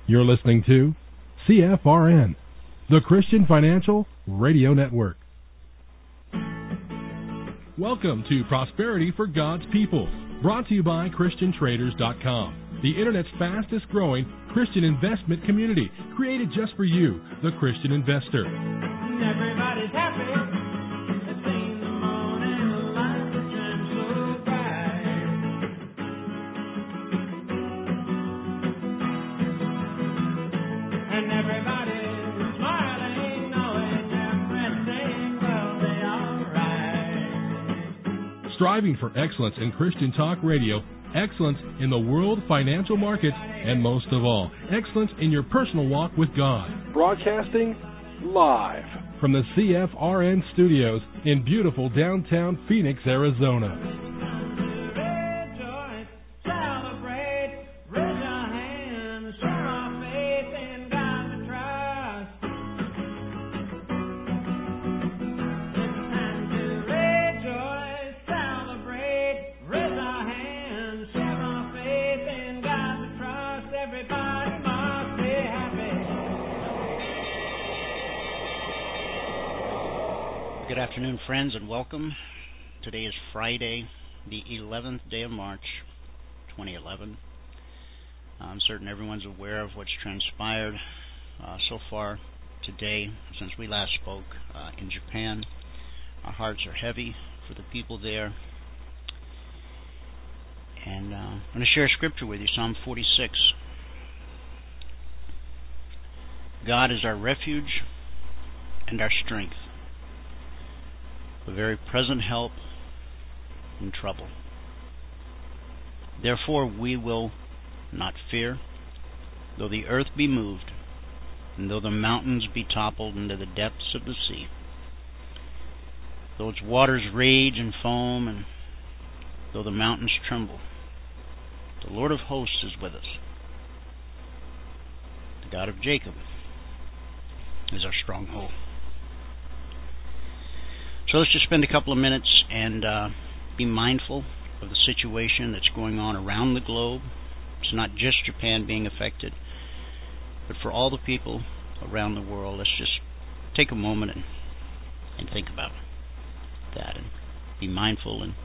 You're listening to CFRN, the Christian Financial Radio Network. Welcome to Prosperity for God's People, brought to you by ChristianTraders.com, the Internet's fastest growing Christian investment community, created just for you, the Christian investor. Everybody's happy. They've seen the morning light that shines so bright. And everybody's smiling, knowing everything will be alright. Striving for excellence in Christian talk radio, excellence in the world financial markets, and most of all, excellence in your personal walk with God. Broadcasting live from the CFRN studios in beautiful downtown Phoenix, Arizona. Rejoice, celebrate, raise your hands, show our faith in God we trust. It's time to rejoice, celebrate, raise our hands, show our faith in God we trust. Everybody must be happy. Good afternoon, friends, and welcome. Today is Friday, the 11th day of March, 2011. I'm certain everyone's aware of what's transpired so far today since we last spoke in Japan. Our hearts are heavy for the people there. And I'm going to share a scripture with you, Psalm 46. God is our refuge and our strength, a very present help in trouble. Therefore we will not fear, though the earth be moved, and though the mountains be toppled into the depths of the sea, though its waters rage and foam, and though the mountains tremble. The Lord of hosts is with us. The God of Jacob is our stronghold. So let's just spend a couple of minutes and be mindful of the situation that's going on around the globe. It's not just Japan being affected, but for all the people around the world. Let's just take a moment and think about that and be mindful and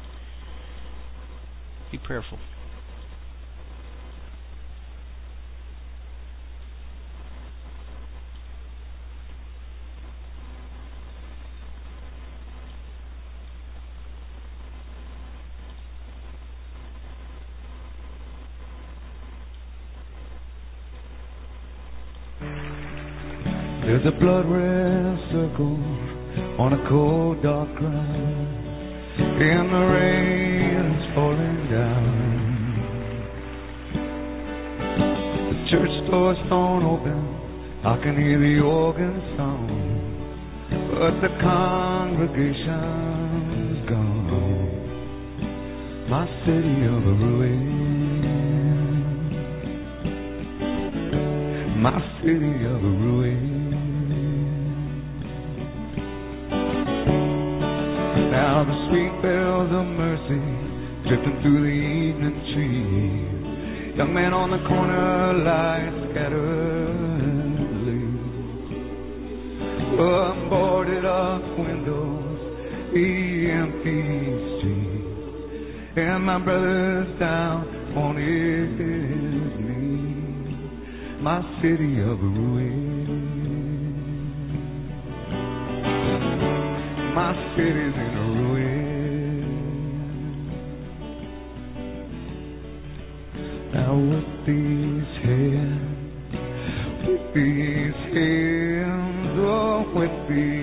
be prayerful. There's a blood-red circle on a cold, dark ground, and the rain is falling down. The church door's thrown open, I can hear the organ sound, but the congregation's gone. My city of ruin, my city of ruin. Now the sweet bells of mercy drifting through the evening trees. Young man on the corner lies scattered leaves. Boarded up windows, the empty street, and my brother's down on his knees. My city of ruin, my city's in a ruin. Now with these hands, oh, with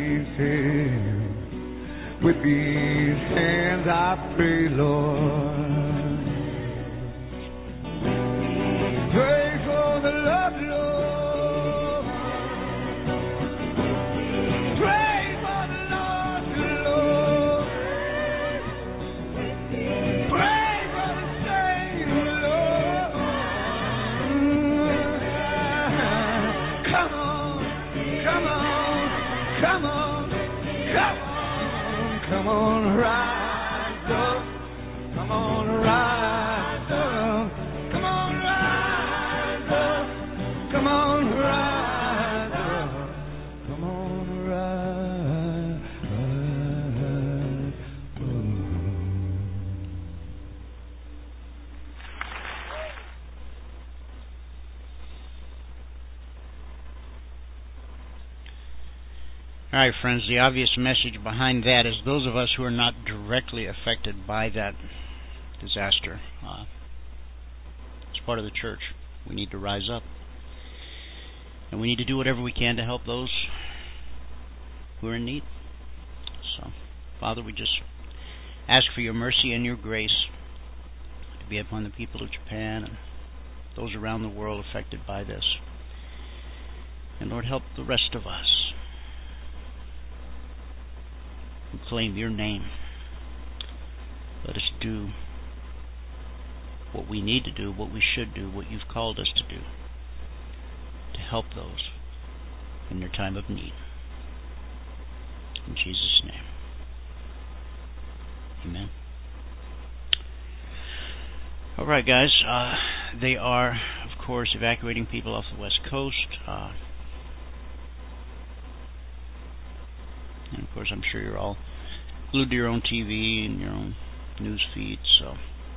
these hands I pray, Lord. Pray for the love, Lord. Pray for the Lord, Lord. Pray for the Savior, Lord. Come on, come on, come on, come on, come on, rise up, come on. All right, friends, the obvious message behind that is those of us who are not directly affected by that disaster, as part of the church, we need to rise up. And we need to do whatever we can to help those who are in need. So, Father, we just ask for your mercy and your grace to be upon the people of Japan and those around the world affected by this. And Lord, help the rest of us who claim your name. Let us do what we need to do, what we should do, what you've called us to do, to help those in their time of need. In Jesus' name. Amen. All right, guys. They are, of course, evacuating people off the West Coast. And, of course, I'm sure you're all glued to your own TV and your own news feeds, so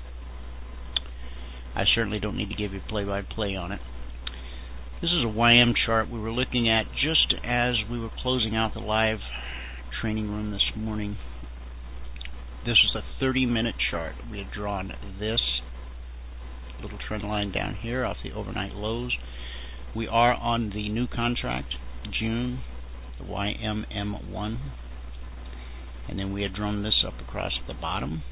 I certainly don't need to give you play-by-play on it. This is a YM chart we were looking at just as we were closing out the live training room this morning. This was a 30-minute chart. We had drawn this little trend line down here off the overnight lows. We are on the new contract, June, the YMM1. And then we had drawn this up across the bottom.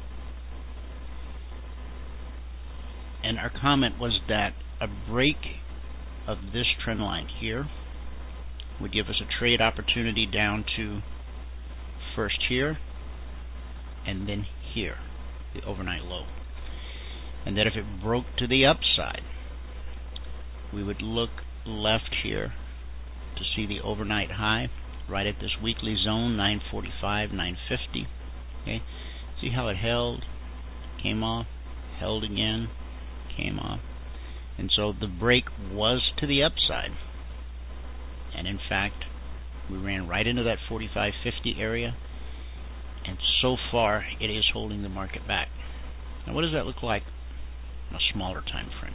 And our comment was that a break of this trend line here would give us a trade opportunity down to first here and then here, the overnight low. And that if it broke to the upside, we would look left here to see the overnight high right at this weekly zone, 945, 950. Okay, see how it held, came off, held again, came off. And so the break was to the upside. And in fact, we ran right into that 45.50 area. And so far, it is holding the market back. Now, what does that look like on a smaller time frame?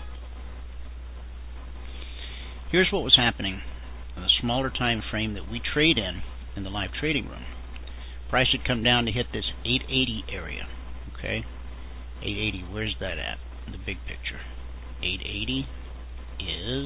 Here's what was happening on the smaller time frame that we trade in the live trading room. Price had come down to hit this 880 area. Okay, 880. Where's that at? The big picture. 880 is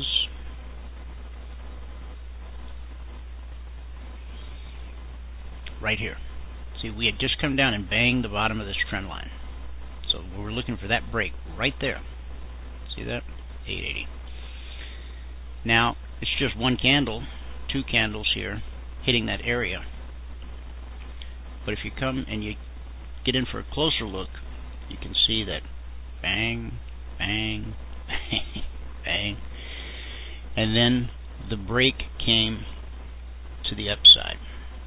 right here. See, we had just come down and banged the bottom of this trend line. So we were looking for that break right there. See that? 880. Now, it's just one candle, two candles here, hitting that area. But if you come and you get in for a closer look, you can see that bang, bang, bang, bang. And then the break came to the upside.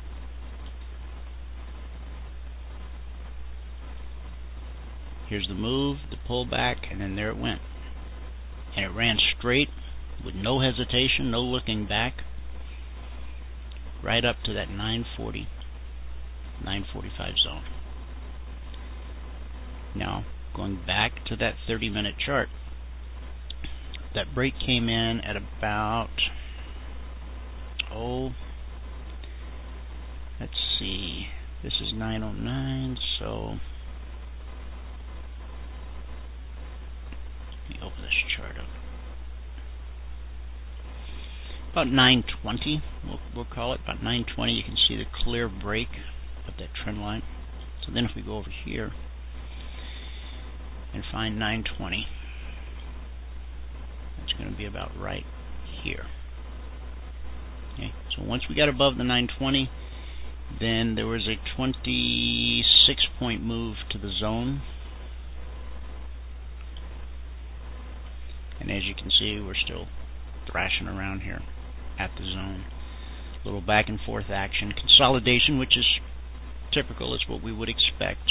Here's the move, the pullback, and then there it went. And it ran straight with no hesitation, no looking back, right up to that 940, 945 zone. Now, going back to that 30-minute chart, that break came in at about, let's see, this is 909, so let me open this chart up. About 920, we'll call it, about 920, you can see the clear break of that trend line. So then if we go over here and find 920, that's going to be about right here. Okay, so once we got above the 920, then there was a 26-point move to the zone. And as you can see, we're still thrashing around here at the zone. A little back and forth action. Consolidation, which is typical, is what we would expect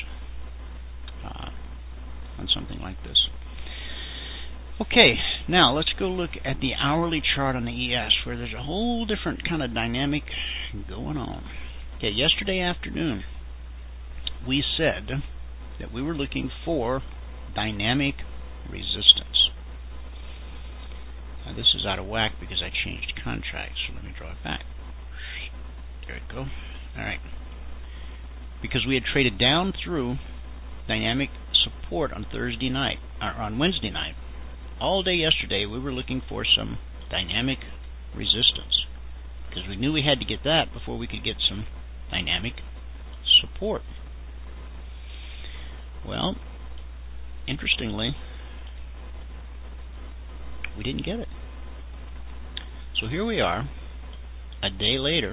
on something like this. Okay, now let's go look at the hourly chart on the ES, where there's a whole different kind of dynamic going on. Okay, yesterday afternoon, we said that we were looking for dynamic resistance. Now this is out of whack because I changed contracts, so let me draw it back. There we go. All right. Because we had traded down through dynamic support on Thursday night, or on Wednesday night. All day yesterday, we were looking for some dynamic resistance, because we knew we had to get that before we could get some dynamic support. Well, interestingly, we didn't get it. So here we are, a day later,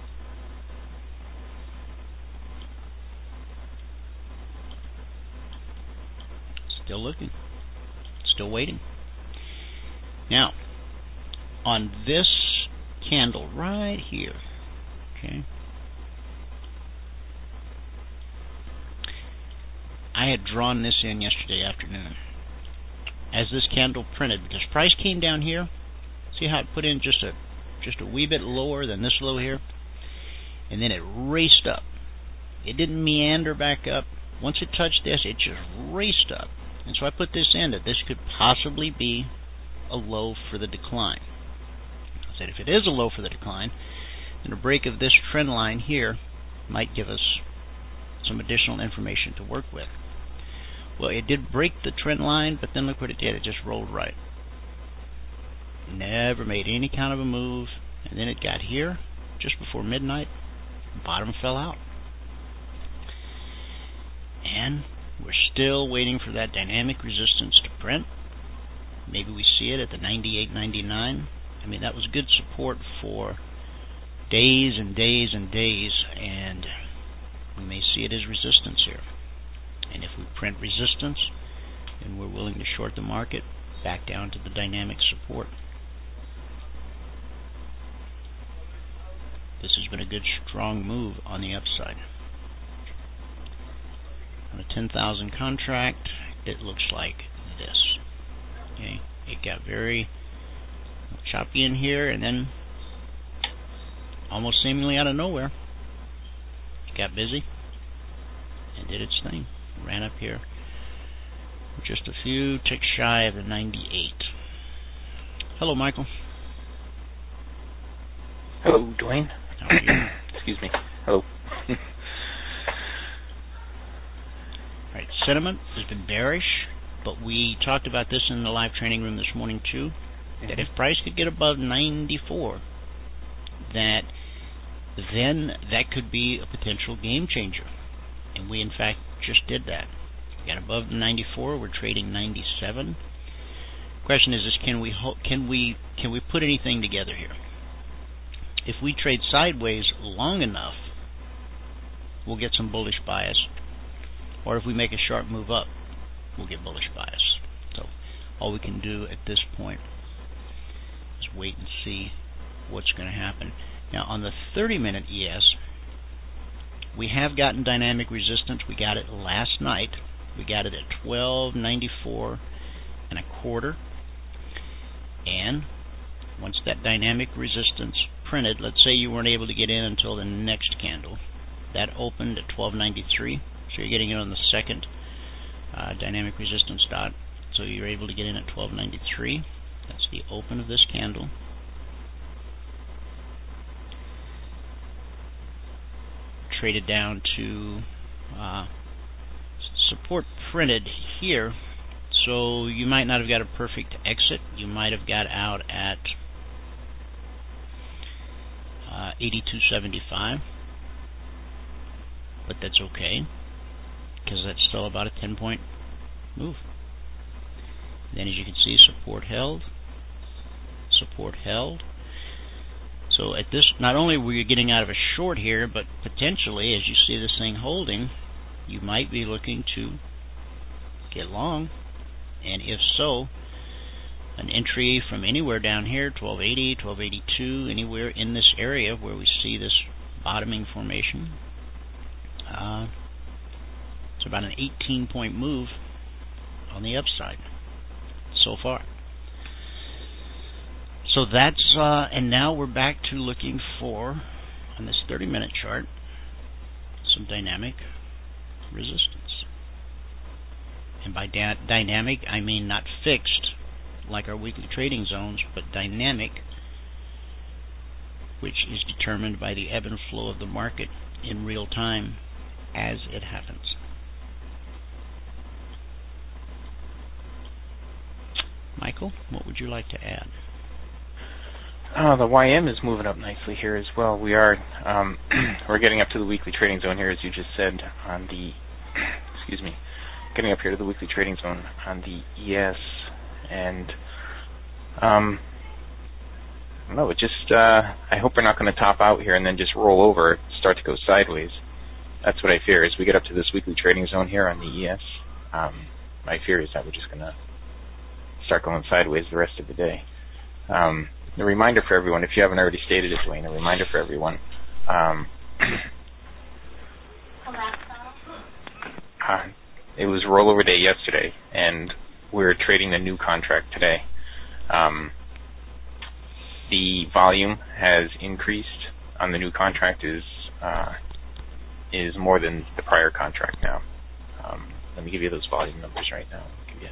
still looking, still waiting. Now, on this candle right here, okay, I had drawn this in yesterday afternoon as this candle printed, because price came down here. See how it put in just a wee bit lower than this low here, and then it raced up. It didn't meander back up. Once it touched this, it just raced up. And so I put this in that this could possibly be a low for the decline. I said if it is a low for the decline, then a break of this trend line here might give us some additional information to work with. Well, it did break the trend line, but then look what it did. It just rolled right. Never made any kind of a move, and then it got here just before midnight. The bottom fell out. And we're still waiting for that dynamic resistance to print. Maybe we see it at the 98.99. I mean, that was good support for days and days and days, and we may see it as resistance here. And if we print resistance, then we're willing to short the market back down to the dynamic support. This has been a good, strong move on the upside. On a 10,000 contract, it looks like this. Okay, it got very choppy in here, and then almost seemingly out of nowhere, it got busy and did its thing. Ran up here, just a few ticks shy of the 98. Hello, Michael. Hello, Dwayne. How are you? Excuse me. Hello. Right, sentiment has been bearish, but we talked about this in the live training room this morning too, that if price could get above 94, that then that could be a potential game changer. And we, in fact, just did that. We got above the 94. We're trading 97. Question is, can we put anything together here? If we trade sideways long enough, we'll get some bullish bias. Or if we make a sharp move up, we'll get bullish bias. So all we can do at this point is wait and see what's going to happen. Now on the 30-minute ES, we have gotten dynamic resistance. We got it last night. We got it at 12.94 and a quarter. And once that dynamic resistance printed, let's say you weren't able to get in until the next candle, that opened at 12.93. So you're getting it on the second dynamic resistance dot. So you're able to get in at 12.93. That's the open of this candle. Traded down to support printed here, so you might not have got a perfect exit. You might have got out at 82.75, but that's okay, because that's still about a 10-point move. Then as you can see, support held, support held. So at this, not only were you getting out of a short here, but potentially, as you see this thing holding, you might be looking to get long. And if so, an entry from anywhere down here, 1280, 1282, anywhere in this area where we see this bottoming formation, it's about an 18-point move on the upside so far. So that's, and now we're back to looking for, on this 30-minute chart, some dynamic resistance. And by dynamic, I mean not fixed, like our weekly trading zones, but dynamic which is determined by the ebb and flow of the market in real time as it happens. Michael, what would you like to add? The YM is moving up nicely here as well. We are we're getting up to the weekly trading zone here, as you just said, on the getting up here to the weekly trading zone on the ES, and no, it just I hope we're not going to top out here and then just roll over, start to go sideways. That's what I fear. As we get up to this weekly trading zone here on the ES, my fear is that we're just going to start going sideways the rest of the day. A reminder for everyone, if you haven't already stated it, Dwayne, a reminder for everyone. It was rollover day yesterday, and we're trading the new contract today. The volume has increased on the new contract is more than the prior contract now. Let me give you those volume numbers right now.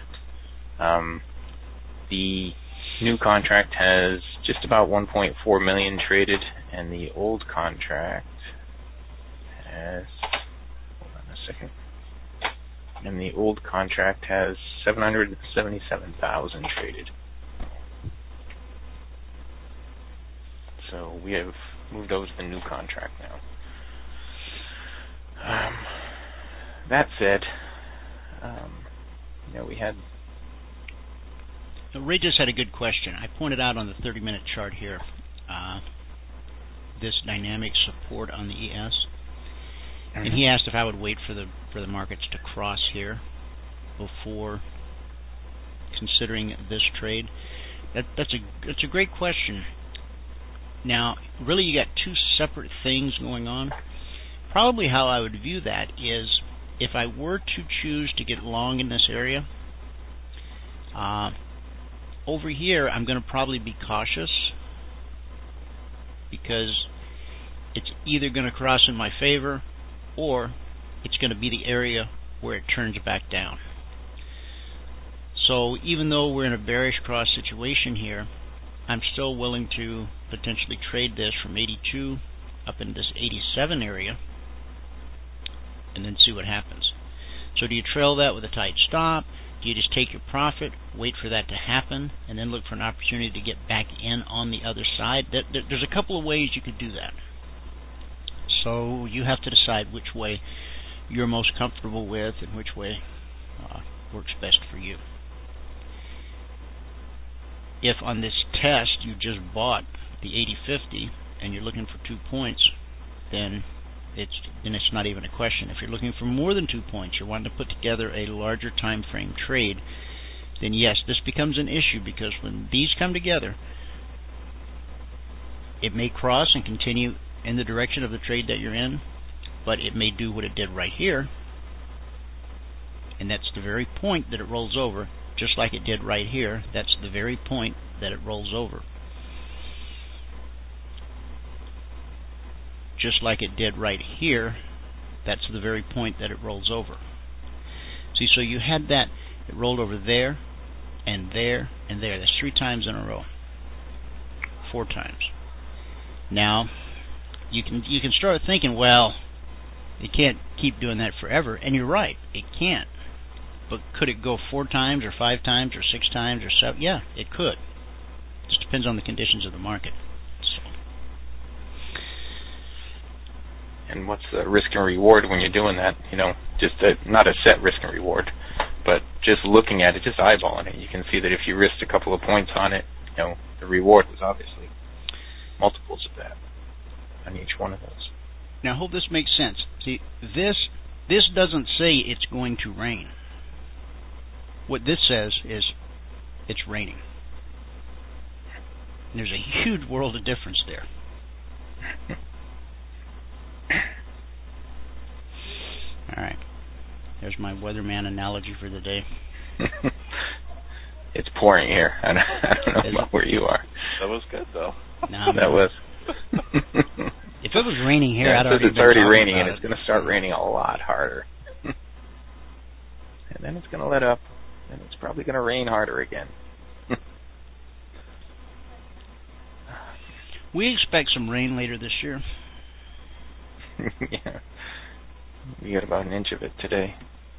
The new contract has just about 1.4 million traded, and the old contract has, hold on a second, and the old contract has 777,000 traded. So we have moved over to the new contract now. That said, we had... Ray just had a good question. I pointed out on the 30-minute chart here this dynamic support on the ES, and he asked if I would wait for the markets to cross here before considering this trade. That's a great question. Now, really, you got two separate things going on. Probably how I would view that is if I were to choose to get long in this area. Over here, I'm going to probably be cautious because it's either going to cross in my favor or it's going to be the area where it turns back down. So even though we're in a bearish cross situation here, I'm still willing to potentially trade this from 82 up into this 87 area and then see what happens. So do you trail that with a tight stop? Do you just take your profit, wait for that to happen, and then look for an opportunity to get back in on the other side? There's a couple of ways you could do that. So you have to decide which way you're most comfortable with and which way works best for you. If on this test you just bought the 80-50 and you're looking for 2 points, then it's not even a question. If you're looking for more than 2 points, you're wanting to put together a larger time frame trade, then yes, this becomes an issue, because when these come together, it may cross and continue in the direction of the trade that you're in, but it may do what it did right here, and that's the very point that it rolls over, just like it did right here. That's the very point that it rolls over. Just like it did right here, that's the very point that it rolls over. See, so you had that, it rolled over there, and there, and there. That's 3 times in a row. 4 times. Now, you can start thinking, well, it can't keep doing that forever, and you're right, it can't. But could it go 4 times, or 5 times, or 6 times, or 7? Yeah, it could. It just depends on the conditions of the market. And what's the risk and reward when you're doing that? Just not a set risk and reward, but just looking at it, just eyeballing it, you can see that if you risked a couple of points on it, the reward was obviously multiples of that on each one of those. Now, I hope this makes sense. See, this doesn't say it's going to rain. What this says is it's raining. And there's a huge world of difference there. All right. There's my weatherman analogy for the day. It's pouring here. I don't know about where you are. That was good, though. No, that was. If it was raining here, I'd already. It's already raining, and it's going to start raining a lot harder. And then it's going to let up, and it's probably going to rain harder again. We expect some rain later this year. Yeah. We got about an inch of it today.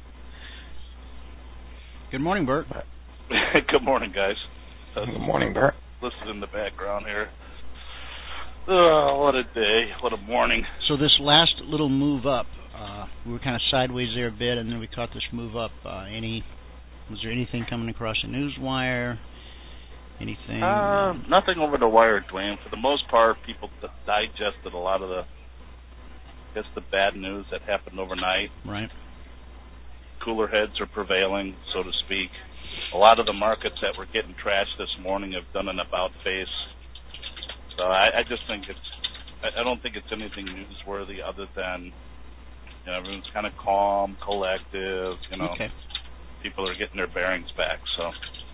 Good morning, Bert. Good morning, guys. Good morning, Bert. Listen in the background here. Oh, what a day. What a morning. So this last little move up, we were kind of sideways there a bit, and then we caught this move up. Was there anything coming across the news wire? Anything? Nothing over the wire, Dwayne. For the most part, people digested a lot of the bad news that happened overnight. Right. Cooler heads are prevailing, so to speak. A lot of the markets that were getting trashed this morning have done an about face. So I just think I don't think it's anything newsworthy other than, everyone's kind of calm, collective, Okay. People are getting their bearings back, so.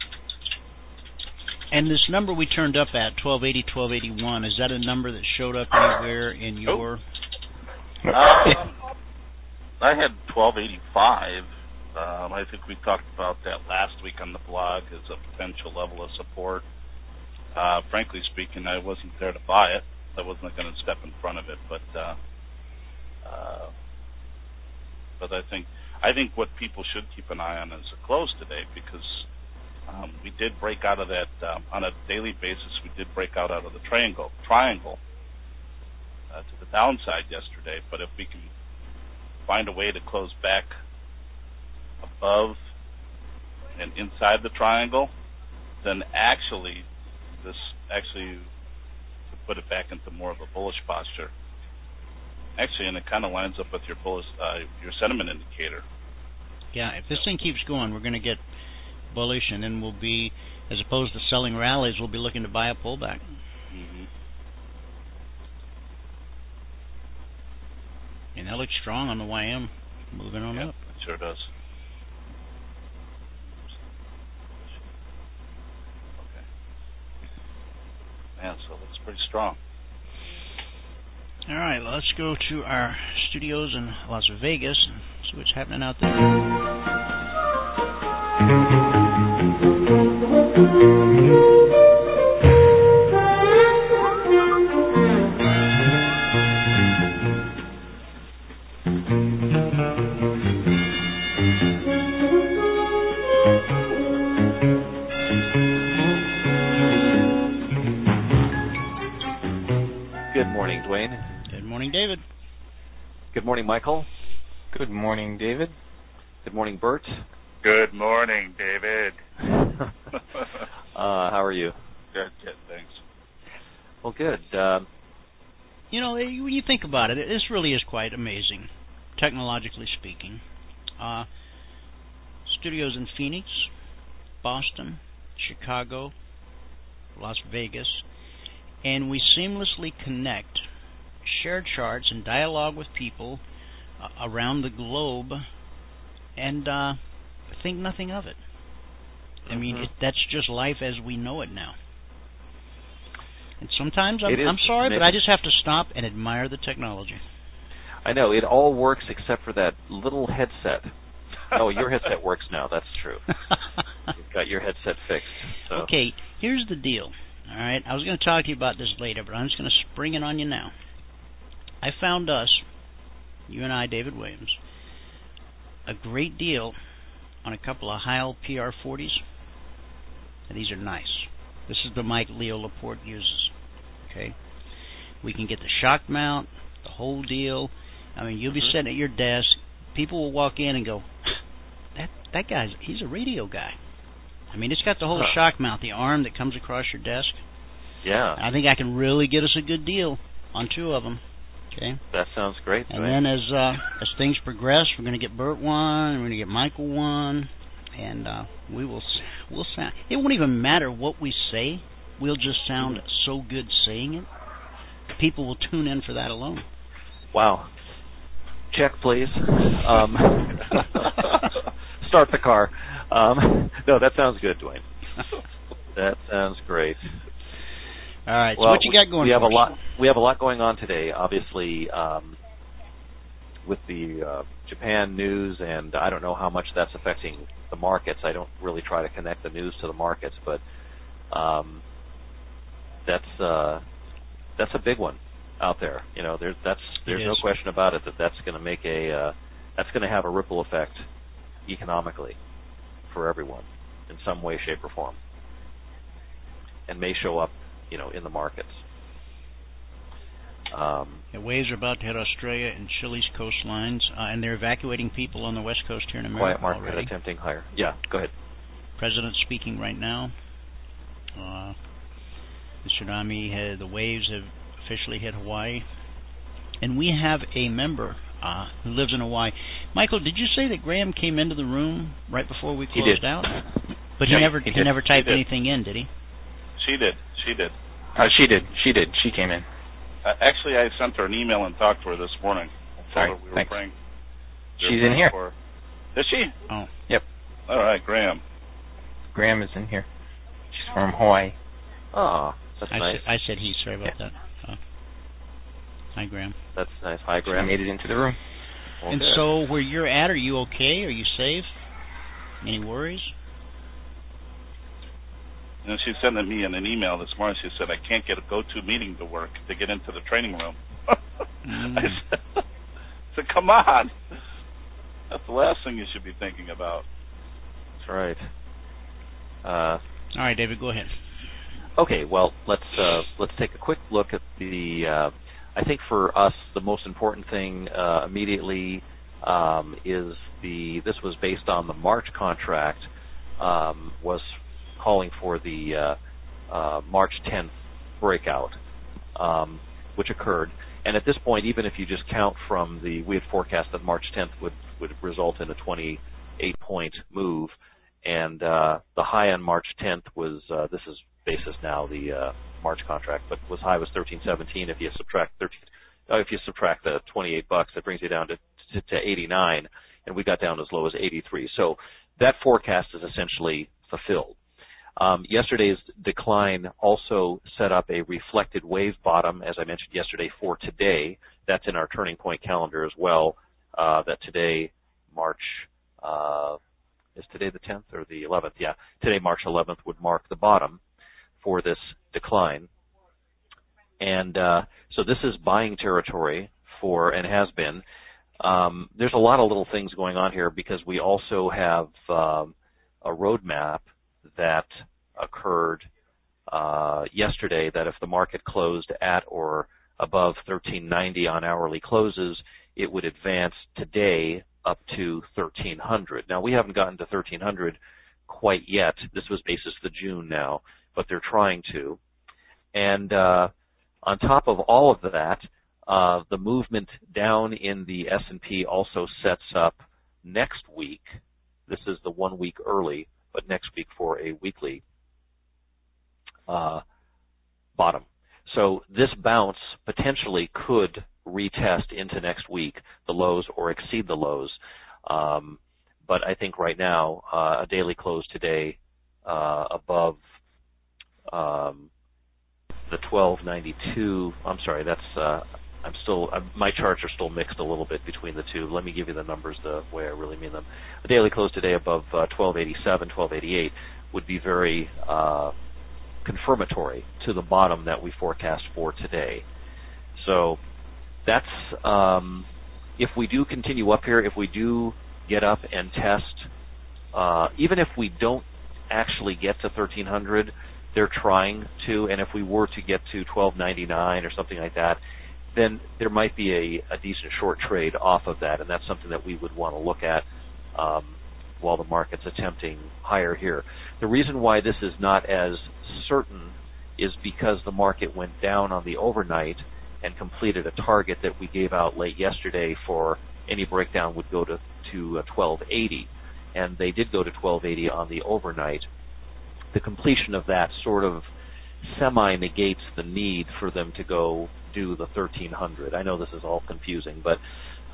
And this number we turned up at, 1280, 1281, is that a number that showed up anywhere in your... I had 1285. I think we talked about that last week on the blog as a potential level of support. Frankly speaking, I wasn't there to buy it. I wasn't going to step in front of it, but I think what people should keep an eye on is a close today, because we did break out of that on a daily basis. We did break out of the triangle to the downside yesterday. But if we can find a way to close back above and inside the triangle, then actually to put it back into more of a bullish posture. Actually, and it kind of lines up with your bullish, your sentiment indicator. Yeah, if this thing keeps going, we're going to get bullish, and then we'll be, as opposed to selling rallies, we'll be looking to buy a pullback. Mm-hmm. And that looks strong on the YM, moving on up. It sure does. Okay. Man, so it looks pretty strong. All right, let's go to our studios in Las Vegas and see what's happening out there. Good morning, Dwayne. Good morning, David. Good morning, Michael. Good morning, David. Good morning, Bert. Good morning, David. How are you? Good, thanks. Well, good. When you think about it, this really is quite amazing, technologically speaking. Studios in Phoenix, Boston, Chicago, Las Vegas, and we seamlessly connect, share charts, and dialogue with people around the globe, and think nothing of it. I mean, that's just life as we know it now. And sometimes I'm sorry, but I just have to stop and admire the technology. I know, it all works except for that little headset. Oh, your headset works now, that's true. You've got your headset fixed. So. Okay, here's the deal. All right, I was going to talk to you about this later, but I'm just going to spring it on you now. I found us, you and I, David Williams, a great deal on a couple of Heil PR40s. And these are nice. This is the mic Leo Laporte uses. Okay, we can get the shock mount, the whole deal. I mean, you'll be sitting at your desk. People will walk in and go, that guy's, he's a radio guy. I mean, it's got the whole shock mount, the arm that comes across your desk. Yeah. I think I can really get us a good deal on two of them. Okay. That sounds great. And then as things progress, we're going to get Bert one, we're going to get Michael one, and we'll sound. It won't even matter what we say. We'll just sound so good saying it. People will tune in for that alone. Wow. Check, please. Start the car. No, that sounds good, Dwayne. That sounds great. All right. Well, so what you got going? We have a lot going on today. Obviously, with the Japan news, and I don't know how much that's affecting the markets. I don't really try to connect the news to the markets, but that's a big one out there. There's no question about it that's going to make that's going to have a ripple effect economically for everyone in some way, shape, or form, and may show up, in the markets. Waves are about to hit Australia and Chile's coastlines, and they're evacuating people on the west coast here in America. Quiet market already. Attempting higher. Yeah, go ahead. President speaking right now. The tsunami, the waves have officially hit Hawaii, and we have a member who lives in Hawaii. Michael, did you say that Graham came into the room right before we closed out? But he never typed anything in, did he? She did. Oh, she did. She came in. Actually, I sent her an email and talked to her this morning. Sorry, we were thanks. praying. She's in here. Is she? Oh. Yep. All right, Graham. Graham is in here. She's from Hawaii. Oh, that's nice. I said he. Sorry about that. Hi, Graham. That's nice. Hi, Graham. She made it into the room. Okay. And so, where you're at, are you okay? Are you safe? Any worries? She sent me an email this morning. She said, I can't get a go-to meeting to work to get into the training room. I said, come on. That's the last thing you should be thinking about. That's right. All right, David, go ahead. Okay, well, let's take a quick look at the. I think for us, the most important thing immediately is this was based on the March contract, was calling for the March 10th breakout, which occurred. And at this point, even if you just count from we had forecast that March 10th would result in a 28-point move, and the high on March 10th was this is basis now the March contract, but high was 13.17. If you subtract the $28, it brings you down to 89, and we got down as low as 83. So that forecast is essentially fulfilled. Yesterday's decline also set up a reflected wave bottom, as I mentioned yesterday, for today. That's in our turning point calendar as well. That today, March, is today the 10th or the 11th? Yeah, today, March 11th, would mark the bottom for this decline. And so this is buying territory and has been. There's a lot of little things going on here because we also have a roadmap that occurred yesterday that if the market closed at or above 1390 on hourly closes, it would advance today up to 1300. Now, we haven't gotten to 1300 quite yet. This was basis the June now, but they're trying to. And on top of all of that, the movement down in the S&P also sets up next week. This is the 1 week early, but next week for a weekly bottom. So this bounce potentially could retest into next week the lows or exceed the lows. But I think right now a daily close today above the 1292. I'm sorry, that's my charts are still mixed a little bit between the two. Let me give you the numbers the way I really mean them. A daily close today above 1287, 1288 would be very confirmatory to the bottom that we forecast for today. So that's if we do continue up here, if we do get up and test, even if we don't actually get to 1300, they're trying to, and if we were to get to 1299 or something like that, then there might be a decent short trade off of that, and that's something that we would want to look at while the market's attempting higher here. The reason why this is not as certain is because the market went down on the overnight and completed a target that we gave out late yesterday for any breakdown would go to 1280, and they did go to 1280 on the overnight. The completion of that sort of semi-negates the need for them to go do the 1300. I know this is all confusing, but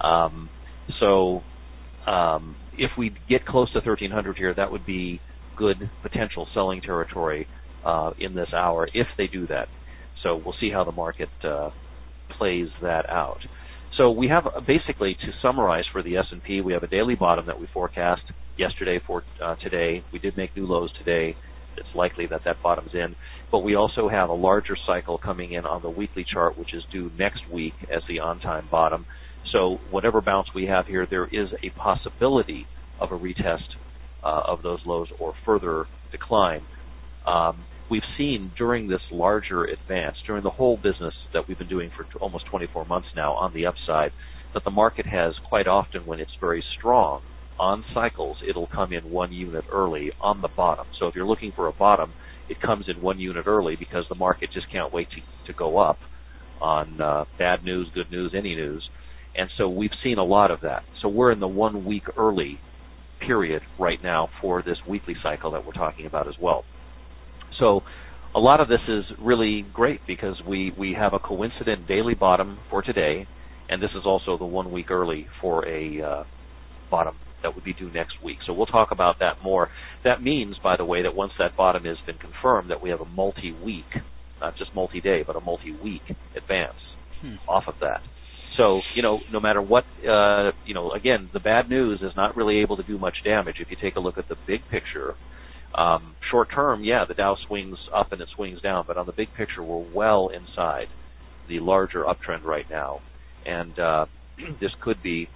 if we get close to 1300 here, that would be good potential selling territory in this hour if they do that. So we'll see how the market plays that out. So we have basically, to summarize for the S&P, we have a daily bottom that we forecast yesterday for today. We did make new lows today. it's likely that bottom's in. But we also have a larger cycle coming in on the weekly chart, which is due next week as the on-time bottom. So whatever bounce we have here, there is a possibility of a retest of those lows or further decline. We've seen during this larger advance, during the whole business that we've been doing for almost 24 months now on the upside, that the market has quite often, when it's very strong on cycles, it'll come in 1 unit early on the bottom. So if you're looking for a bottom, it comes in 1 unit early because the market just can't wait to go up on bad news, good news, any news. And so we've seen a lot of that. So we're in the 1 week early period right now for this weekly cycle that we're talking about as well. So a lot of this is really great because we have a coincident daily bottom for today, and this is also the 1 week early for a bottom that would be due next week. So we'll talk about that more. That means, by the way, that once that bottom has been confirmed, that we have a multi-week, not just multi-day, but a multi-week advance off of that. So, no matter what, again, the bad news is not really able to do much damage. If you take a look at the big picture, short term, the Dow swings up and it swings down, but on the big picture, we're well inside the larger uptrend right now. And this could be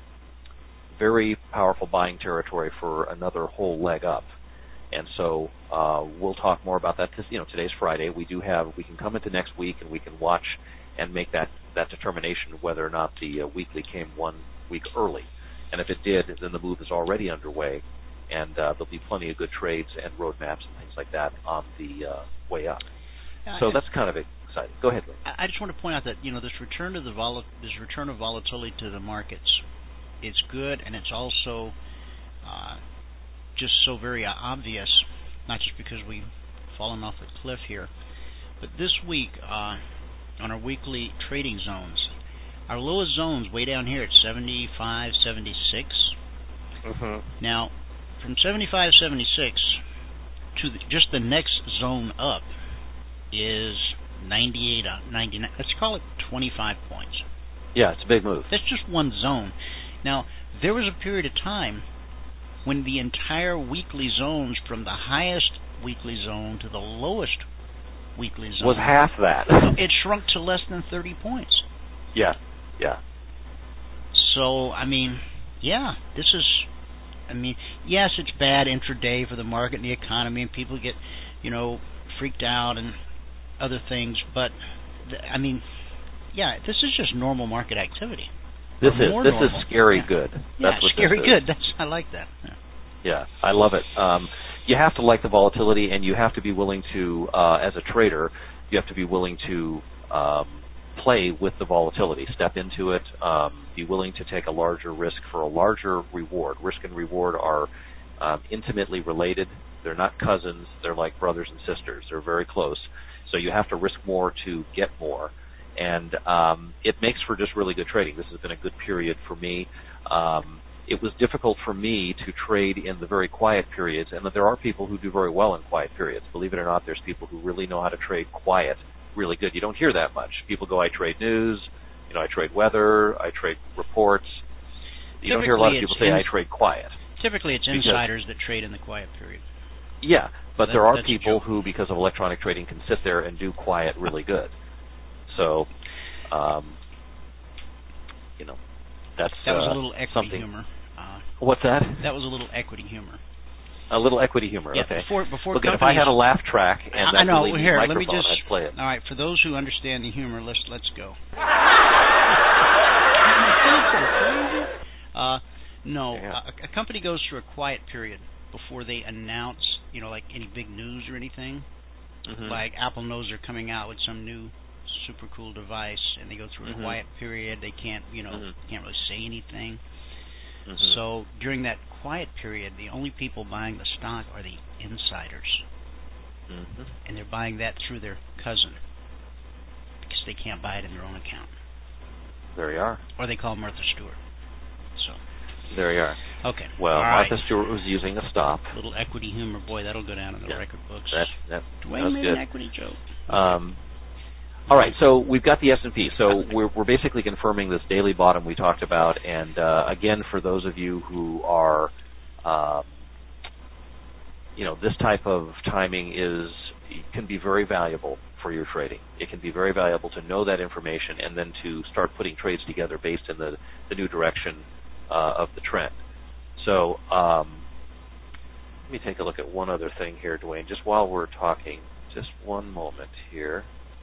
very powerful buying territory for another whole leg up. And so we'll talk more about that because, today's Friday. We can come into next week and we can watch and make that determination of whether or not the weekly came 1 week early. And if it did, then the move is already underway, and there'll be plenty of good trades and roadmaps and things like that on the way up. So that's kind of exciting. Go ahead, Lee. I just want to point out that this return of volatility to the markets, it's good, and it's also just so very obvious, not just because we've fallen off a cliff here, but this week on our weekly trading zones, our lowest zones way down here at 75, 76. Mm-hmm. Now, from 75, 76 to just the next zone up is 98, 99. Let's call it 25 points. Yeah, it's a big move. That's just one zone. Now, there was a period of time when the entire weekly zones from the highest weekly zone to the lowest weekly zone was half that. It shrunk to less than 30 points. Yeah. So, this is, yes, it's bad intraday for the market and the economy, and people get, freaked out and other things, but, this is just normal market activity. This is scary good. That's what scary good. I like that. Yeah, I love it. You have to like the volatility, and you have to be willing to, as a trader, you have to be willing to play with the volatility, step into it, be willing to take a larger risk for a larger reward. Risk and reward are intimately related. They're not cousins. They're like brothers and sisters. They're very close. So you have to risk more to get more. And it makes for just really good trading. This has been a good period for me. It was difficult for me to trade in the very quiet periods, and that there are people who do very well in quiet periods. Believe it or not, there's people who really know how to trade quiet really good. You don't hear that much. People go, I trade news, I trade weather, I trade reports. You don't hear a lot of people say, I trade quiet. Typically, it's insiders that trade in the quiet period. Yeah, but there are people who, because of electronic trading, can sit there and do quiet really good. So, that was a little equity something. Humor. What's that? That was a little equity humor. A little equity humor, yeah, okay. Before look, if I had a laugh track and that know, really here, microphone, let me just, I'd play it. All right, for those who understand the humor, let's go. A company goes through a quiet period before they announce, like any big news or anything. Mm-hmm. Like Apple knows they're coming out with some new super cool device, and they go through a quiet period. They can't, can't really say anything. Mm-hmm. So during that quiet period, the only people buying the stock are the insiders. Mm-hmm. And they're buying that through their cousin because they can't buy it in their own account. There you are. Or they call Martha Stewart. So there you are. Okay. Well, Martha Stewart was using a stop. Little equity humor, boy, that'll go down in the record books. Dwayne made good. An equity joke. All right, so we've got the S&P. So we're basically confirming this daily bottom we talked about. And again, for those of you who are, this type of timing can be very valuable for your trading. It can be very valuable to know that information and then to start putting trades together based in the new direction of the trend. So let me take a look at one other thing here, Dwayne, just while we're talking. Just one moment here.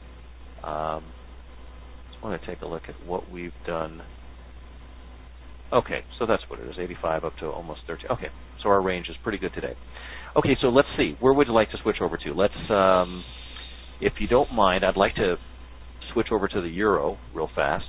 Just want to take a look at what we've done. Okay, so that's what it is, 85 up to almost 30. Okay, so our range is pretty good today. Okay, so let's see. Where would you like to switch over to? Let's, if you don't mind, I'd like to switch over to the euro real fast.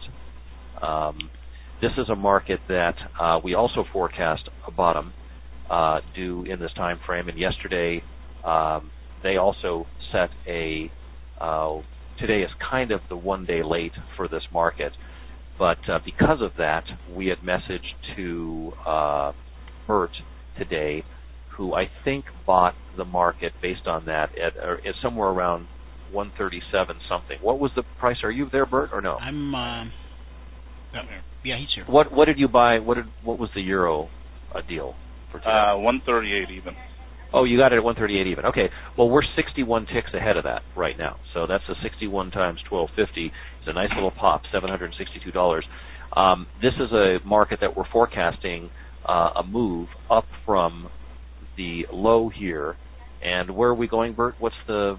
This is a market that we also forecast a bottom due in this time frame, and yesterday they also set a today is kind of the 1 day late for this market, but because of that, we had messaged to Bert today, who I think bought the market based on that at somewhere around 137 something. What was the price? Are you there, Bert, or no? I'm here. Yeah, he's here. What did you buy? What was the euro deal for today? 138 even. Oh, you got it at 138 even. Okay. Well, we're 61 ticks ahead of that right now. So that's a 61 times 1250. It's a nice little pop, $762. This is a market that we're forecasting a move up from the low here. And where are we going, Bert? What's the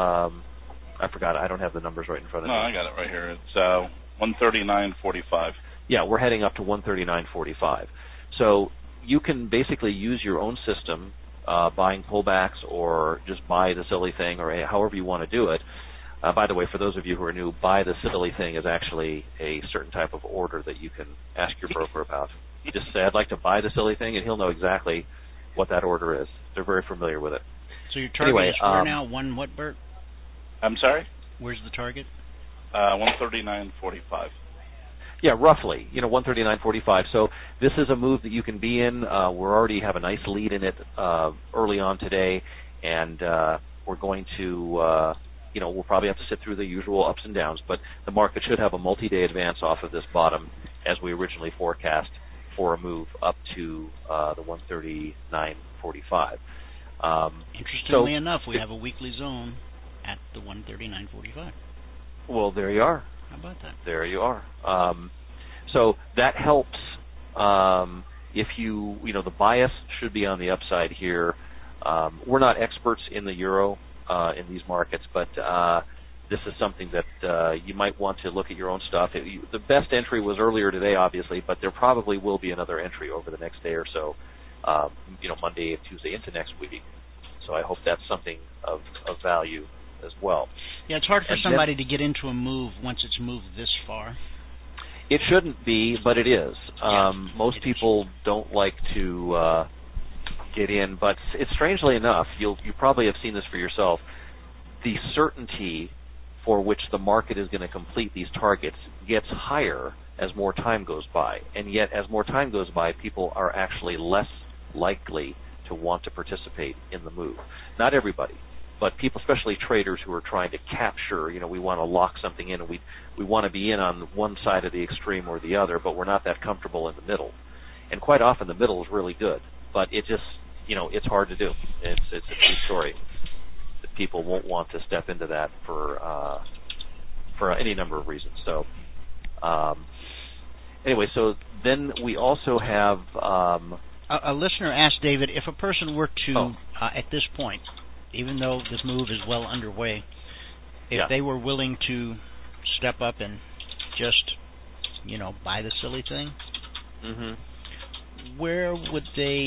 I forgot. I don't have the numbers right in front of me. No, I got it right here. It's 139.45. Yeah, we're heading up to 139.45. So you can basically use your own system, buying pullbacks or just buy the silly thing or however you want to do it. By the way, for those of you who are new, buy the silly thing is actually a certain type of order that you can ask your broker about. You just say, I'd like to buy the silly thing, and he'll know exactly what that order is. They're very familiar with it. So your target is where now? One what, Bert? I'm sorry? Where's the target? 139.45. Yeah, roughly, 139.45. So this is a move that you can be in. We already have a nice lead in it early on today, and we're going to, we'll probably have to sit through the usual ups and downs, but the market should have a multi-day advance off of this bottom as we originally forecast for a move up to the 139.45. Interestingly enough, we have a weekly zone at the 139.45. Well, there you are. How about that? There you are. So that helps if the bias should be on the upside here. We're not experts in the euro in these markets, but this is something that you might want to look at your own stuff. The best entry was earlier today, obviously, but there probably will be another entry over the next day or so, Monday, Tuesday, into next week. So I hope that's something of value as well. Yeah, it's hard for somebody to get into a move once it's moved this far. It shouldn't be, but it is. Most people don't like to get in, but it's strangely enough, you probably have seen this for yourself, the certainty for which the market is going to complete these targets gets higher as more time goes by. And yet, as more time goes by, people are actually less likely to want to participate in the move. Not everybody, but people, especially traders who are trying to capture, we want to lock something in, and we want to be in on one side of the extreme or the other, but we're not that comfortable in the middle. And quite often the middle is really good, but it just, it's hard to do. It's a true story. That people won't want to step into that for any number of reasons. So anyway, so then we also have a listener asked David, if a person were to at this point, even though this move is well underway, if they were willing to step up and just, buy the silly thing, where would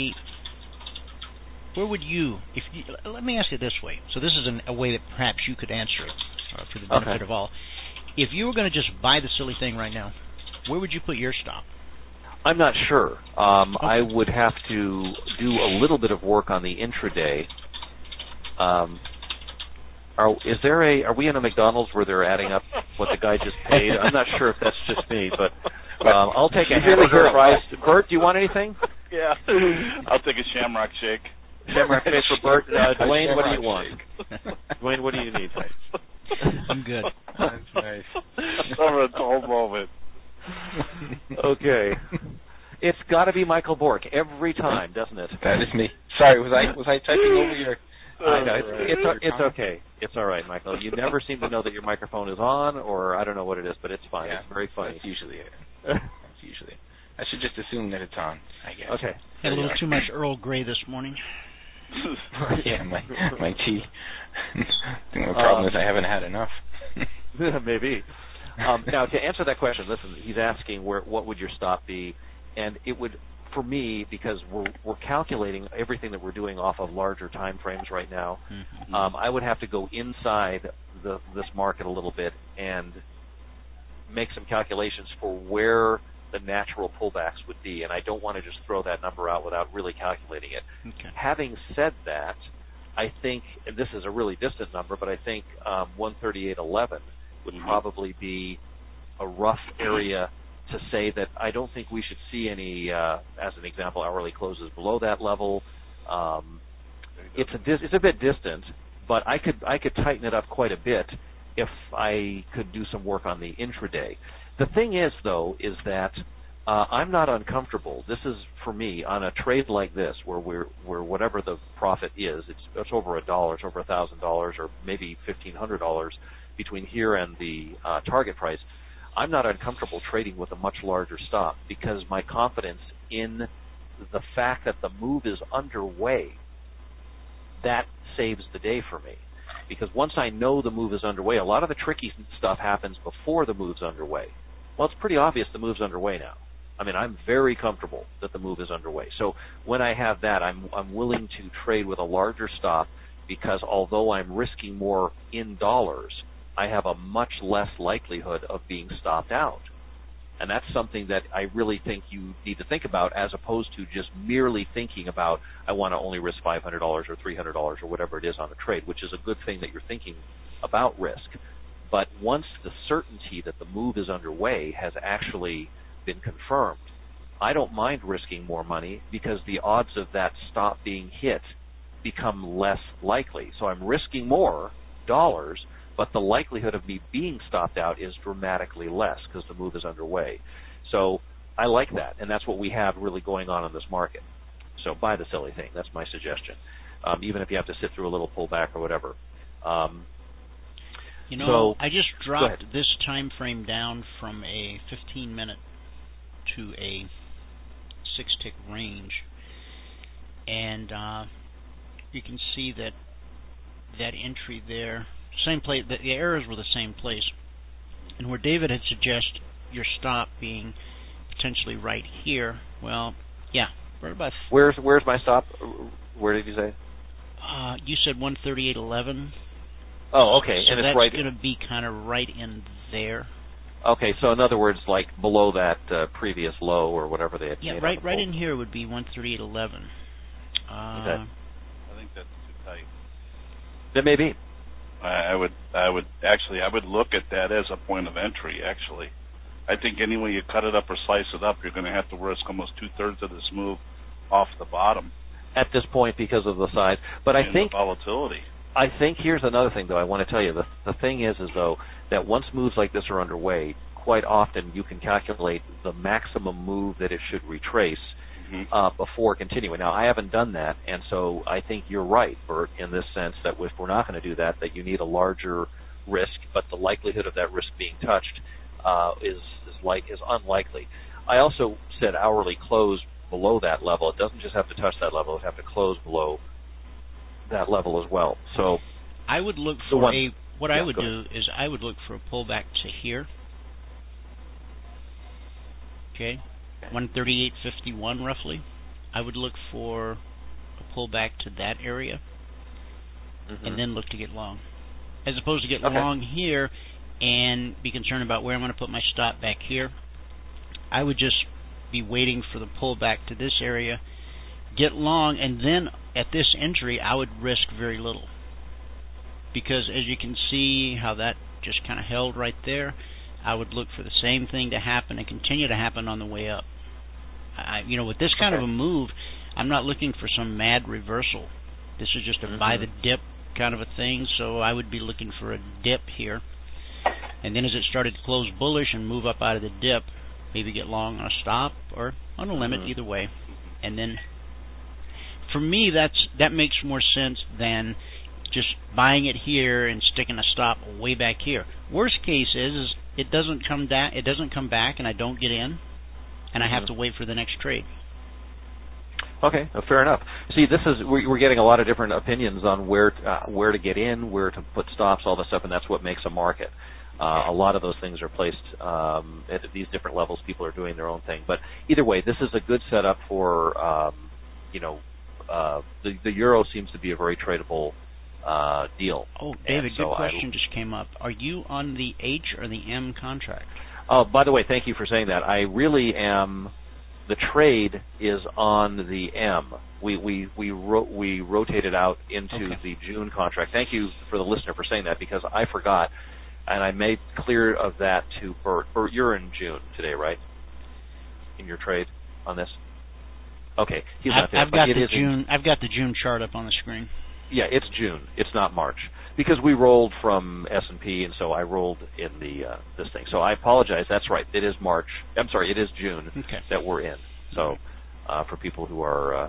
you, let me ask you this way. So this is a way that perhaps you could answer it for the benefit of all. If you were going to just buy the silly thing right now, where would you put your stop? I'm not sure. I would have to do a little bit of work on the intraday. Are we in a McDonald's where they're adding up what the guy just paid? I'm not sure if that's just me, but I'll take a hamburger fries. Bert, do you want anything? Yeah, I'll take a Shamrock Shake. Shamrock Shake for Bert. Dwayne, what do you want? Dwayne, what do you need? I'm good. That's nice. Over a cold moment. Okay. It's got to be Michael Bork every time, doesn't it? That is me. Sorry, was I typing over your I know it's okay. It's all right, Michael. You never seem to know that your microphone is on, or I don't know what it is, but it's fine. Yeah, it's very funny. That's usually it. That's usually it. I should just assume that it's on, I guess. Okay. Had a little too much Earl Grey this morning. Yeah, my tea. The only problem is I haven't had enough. Maybe. Now, to answer that question, listen, he's asking what would your stop be, and it would, for me, because we're calculating everything that we're doing off of larger time frames right now, I would have to go inside this market a little bit and make some calculations for where the natural pullbacks would be, and I don't want to just throw that number out without really calculating it. Okay. Having said that, I think, and this is a really distant number, but I think 138.11 would probably be a rough area to say that I don't think we should see any, as an example, hourly closes below that level. It's a bit distant, but I could tighten it up quite a bit if I could do some work on the intraday. The thing is, though, is that I'm not uncomfortable. This is, for me, on a trade like this, where whatever the profit is, it's over $1, it's over $1,000, or maybe $1,500 between here and the target price. I'm not uncomfortable trading with a much larger stop because my confidence in the fact that the move is underway, that saves the day for me. Because once I know the move is underway, a lot of the tricky stuff happens before the move's underway. Well, it's pretty obvious the move's underway now. I mean, I'm very comfortable that the move is underway. So when I have that, I'm willing to trade with a larger stop because although I'm risking more in dollars, I have a much less likelihood of being stopped out. And that's something that I really think you need to think about as opposed to just merely thinking about, I want to only risk $500 or $300 or whatever it is on a trade, which is a good thing that you're thinking about risk. But once the certainty that the move is underway has actually been confirmed, I don't mind risking more money because the odds of that stop being hit become less likely. So I'm risking more dollars, but the likelihood of me being stopped out is dramatically less because the move is underway. So I like that, and that's what we have really going on in this market. So buy the silly thing. That's my suggestion, even if you have to sit through a little pullback or whatever. I just dropped this time frame down from a 15-minute to a 6-tick range, and you can see that entry there, same place. The errors were the same place, and where David had suggested your stop being potentially right here. Well, yeah, right about. Where's my stop? Where did you say? You said 138.11. Oh, okay, so and it's that's right. That's going to be kind of right in there. Okay, so in other words, like below that previous low or whatever they had made. Yeah, right in here would be 138.11. Okay. I think that's too tight. That may be. I would look at that as a point of entry. Actually, I think any way you cut it up or slice it up, you're going to have to risk almost 2/3 of this move off the bottom at this point because of the size. But I think the volatility. I think here's another thing, though. I want to tell you the thing is though that once moves like this are underway, quite often you can calculate the maximum move that it should retrace before continuing. Now, I haven't done that, and so I think you're right, Bert, in this sense that if we're not going to do that, that you need a larger risk, but the likelihood of that risk being touched is unlikely. I also said hourly close below that level. It doesn't just have to touch that level; it have to close below that level as well. So I would look for what I would do is I would look for a pullback to here. Okay. 138.51 roughly. I would look for a pullback to that area and then look to get long. As opposed to get long here and be concerned about where I'm going to put my stop back here. I would just be waiting for the pullback to this area, get long, and then at this entry I would risk very little. Because as you can see how that just kind of held right there, I would look for the same thing to happen and continue to happen on the way up. With this kind of a move, I'm not looking for some mad reversal. This is just a buy the dip kind of a thing, so I would be looking for a dip here. And then as it started to close bullish and move up out of the dip, maybe get long on a stop or on a limit, either way. And then for me, that makes more sense than just buying it here and sticking a stop way back here. Worst case is it doesn't come back, and I don't get in, and I have to wait for the next trade. Okay, fair enough. See, we're getting a lot of different opinions on where to get in, where to put stops, all this stuff, and that's what makes a market. A lot of those things are placed at these different levels. People are doing their own thing, but either way, this is a good setup for the euro seems to be a very tradable deal. Oh, David, good question just came up. Are you on the H or the M contract? Oh, by the way, thank you for saying that. I really am. The trade is on the M. We rotated out into the June contract. Thank you for the listener for saying that, because I forgot, and I made clear of that to Bert. Bert, you're in June today, right? In your trade on this? Okay, he's not there. I've got the June chart up on the screen. Yeah, it's June. It's not March, because we rolled from S&P, and so I rolled in this thing. So I apologize. That's right. It is March. I'm sorry. It is June that we're in. So for people who are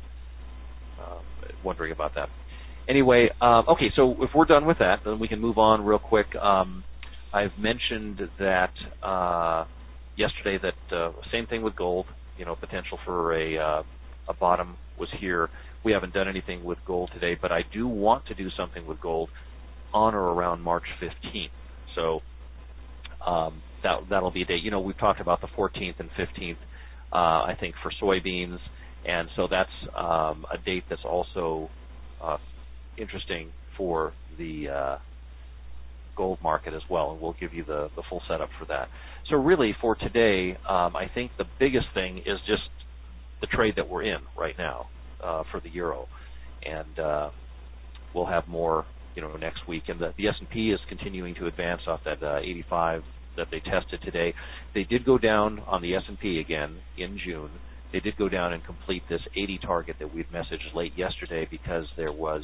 wondering about that. Anyway, okay. So if we're done with that, then we can move on real quick. I've mentioned that yesterday that same thing with gold. Potential for a bottom was here. We haven't done anything with gold today, but I do want to do something with gold on or around March 15th. So that'll be a date. We've talked about the 14th and 15th, I think, for soybeans, and so that's a date that's also interesting for the gold market as well, and we'll give you the full setup for that. So really, for today, I think the biggest thing is just the trade that we're in right now. For the euro, and we'll have more, next week. And the S&P is continuing to advance off that 85 that they tested today. They did go down on the S&P again in June. They did go down and complete this 80 target that we'd messaged late yesterday, because there was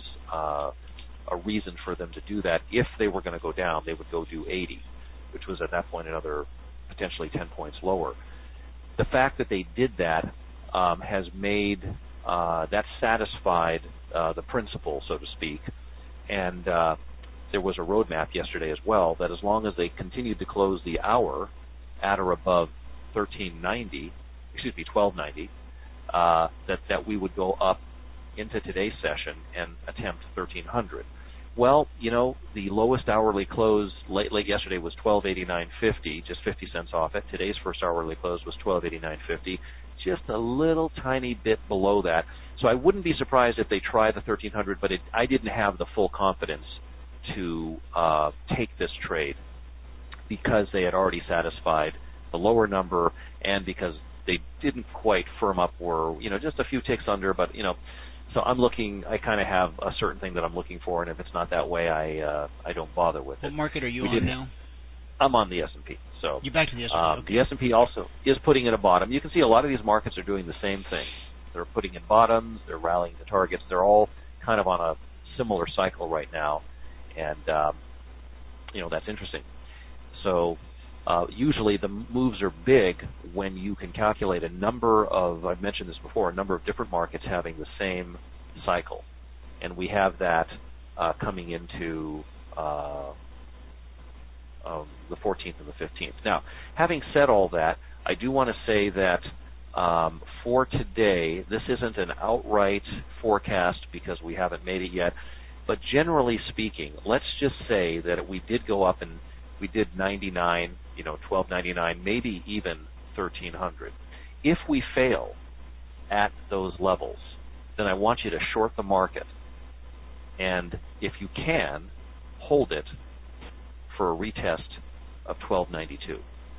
a reason for them to do that. If they were going to go down, they would go do 80, which was at that point another potentially 10 points lower. The fact that they did that has made that satisfied the principle, so to speak, and there was a roadmap yesterday as well that as long as they continued to close the hour at or above 1290, that we would go up into today's session and attempt 1300. Well, the lowest hourly close late yesterday was 1289.50, just 50 cents off it. Today's first hourly close was 1289.50. Just a little tiny bit below that. So I wouldn't be surprised if they try the 1300, but I didn't have the full confidence to take this trade, because they had already satisfied the lower number, and because they didn't quite firm up, were just a few ticks under, but so I kind of have a certain thing that I'm looking for, and if it's not that way, I don't bother with it. What market are you on now? I'm on the S&P. So you're back to the S&P. Okay. The S&P also is putting in a bottom. You can see a lot of these markets are doing the same thing. They're putting in bottoms. They're rallying to targets. They're all kind of on a similar cycle right now, and that's interesting. So usually the moves are big when you can calculate a number of, I've mentioned this before, a number of different markets having the same cycle, and we have that coming into the 14th and the 15th. Now, having said all that, I do want to say that for today, this isn't an outright forecast because we haven't made it yet, but generally speaking, let's just say that we did go up and we did 99, 1299, maybe even 1300. If we fail at those levels, then I want you to short the market, and if you can, hold it for a retest of 1292.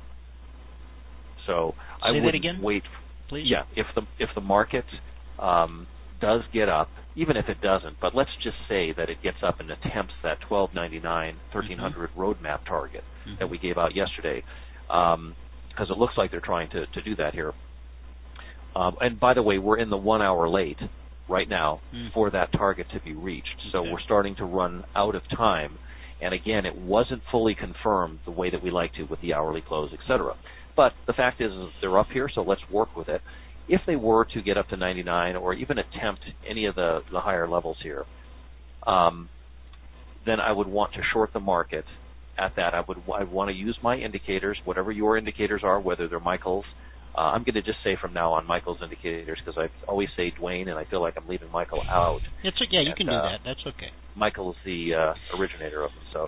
So I wouldn't wait. Please? Yeah, if the market does get up, even if it doesn't, but let's just say that it gets up and attempts that 1299, 1300 roadmap target that we gave out yesterday, because it looks like they're trying to do that here. And by the way, we're in the 1 hour late right now for that target to be reached. So we're starting to run out of time. And again, it wasn't fully confirmed the way that we like to with the hourly close, etc. But the fact is they're up here, so let's work with it. if they were to get up to 99 or even attempt any of the higher levels here, then I would want to short the market at that. I want to use my indicators, whatever your indicators are, whether they're Michael's. I'm going to just say from now on Michael's indicators because I always say Dwayne, and I feel like I'm leaving Michael out. It's okay. You can do that. That's okay. Michael's the originator of them. So,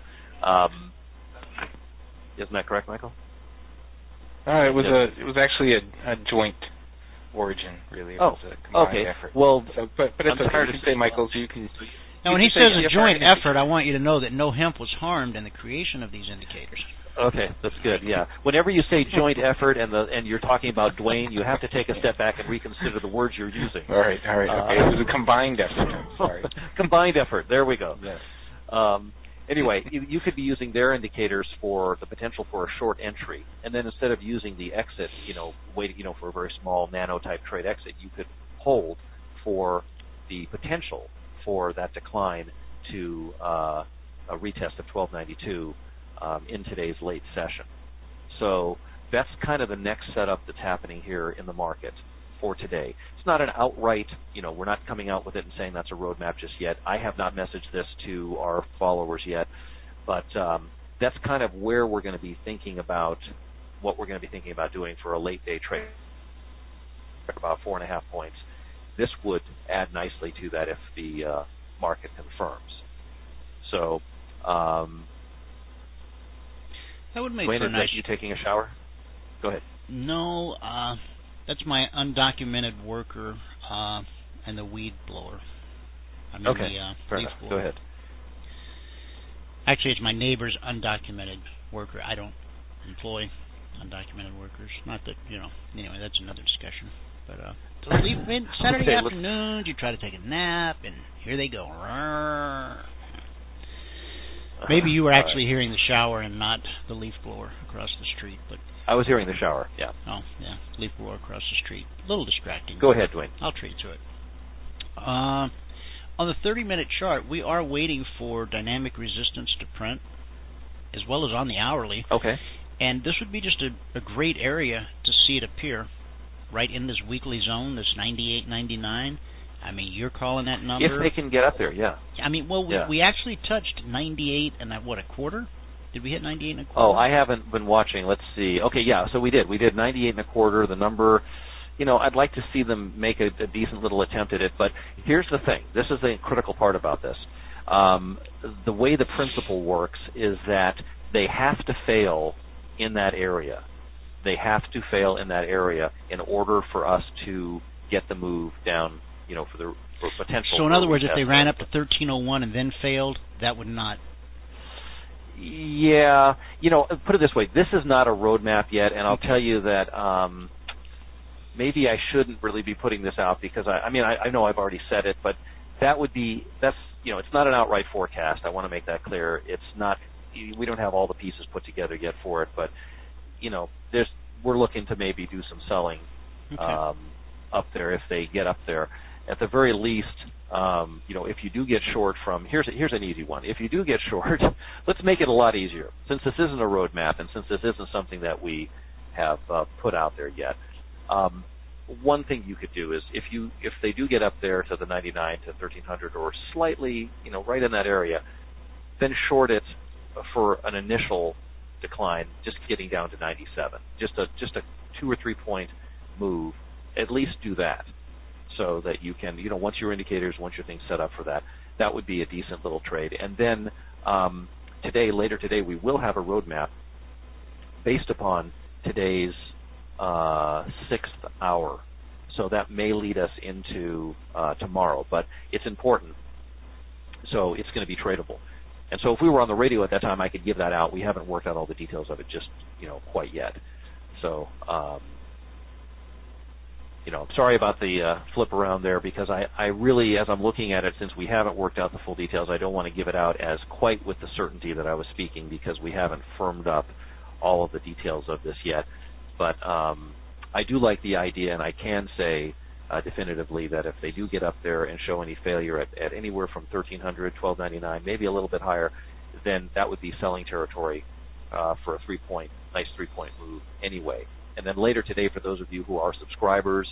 isn't that correct, Michael? It was actually a joint origin, really. It was a combined effort. Well, so, but it's hard to say, Michael. So you can. Now, when he says a joint effort, I want you to know that no hemp was harmed in the creation of these indicators. Okay, that's good. Yeah. Whenever you say joint effort and you're talking about Dwayne, you have to take a step back and reconsider the words you're using. All right. Okay. It was a combined effort. Sorry. Combined effort. There we go. Yes. Anyway, you could be using their indicators for the potential for a short entry, and then instead of using the exit, wait, for a very small nano type trade exit, you could hold for the potential for that decline to a retest of 1292 in today's late session. So that's kind of the next setup that's happening here in the market for today. It's not an outright, we're not coming out with it and saying that's a roadmap just yet. I have not messaged this to our followers yet, but that's kind of where we're going to be thinking about what we're going to be thinking about doing for a late day trade, about 4.5 points. This would add nicely to that if the market confirms. So, that would make Wayne, for is nice. that you taking a shower? Go ahead. No, that's my undocumented worker and the weed blower. Okay, fair enough. Blower. Go ahead. Actually, it's my neighbor's undocumented worker. I don't employ undocumented workers. Not that, anyway, that's another discussion. But Saturday afternoons, you try to take a nap, and here they go. Maybe you were actually hearing the shower and not the leaf blower across the street. But I was hearing the shower, yeah. Oh, yeah, leaf blower across the street. A little distracting. Go ahead, Dwayne. I'll treat to it. On the 30-minute chart, we are waiting for dynamic resistance to print, as well as on the hourly. Okay. And this would be just a great area to see it appear, right in this weekly zone, this 98.99. I mean, you're calling that number. If they can get up there, yeah. I mean, we actually touched 98 and a quarter? Did we hit 98 and a quarter? Oh, I haven't been watching. Let's see. Okay, yeah, so we did. We did 98 and a quarter. The number, I'd like to see them make a decent little attempt at it. But here's the thing. This is the critical part about this. The way the principle works is that they have to fail in that area. They have to fail in that area in order for us to get the move down, for potential. So in other words, if they ran up to 1301 and then failed, that would not. Yeah, put it this way: this is not a roadmap yet, and I'll tell you that maybe I shouldn't really be putting this out because I know I've already said it, but it's not an outright forecast. I want to make that clear. It's not. We don't have all the pieces put together yet for it, but we're looking to maybe do some selling up there if they get up there. At the very least, if you do get short from here's an easy one. If you do get short, let's make it a lot easier. Since this isn't a roadmap and since this isn't something that we have put out there yet, one thing you could do is if they do get up there to the 99 to 1300 or slightly, right in that area, then short it for an initial decline, just getting down to 97. Just a 2 or 3 point move. At least do that, so that you can, once your things set up for that, that would be a decent little trade. And then later today, we will have a roadmap based upon today's 6th hour. So that may lead us into tomorrow, but it's important. So it's going to be tradable. And so if we were on the radio at that time, I could give that out. We haven't worked out all the details of it just, quite yet. So, sorry about the flip around there because I really, as I'm looking at it, since we haven't worked out the full details, I don't want to give it out as quite with the certainty that I was speaking because we haven't firmed up all of the details of this yet. But I do like the idea, and I can say definitively that if they do get up there and show any failure at anywhere from 1300, 1299, maybe a little bit higher, then that would be selling territory for a nice 3-point move anyway. And then later today, for those of you who are subscribers,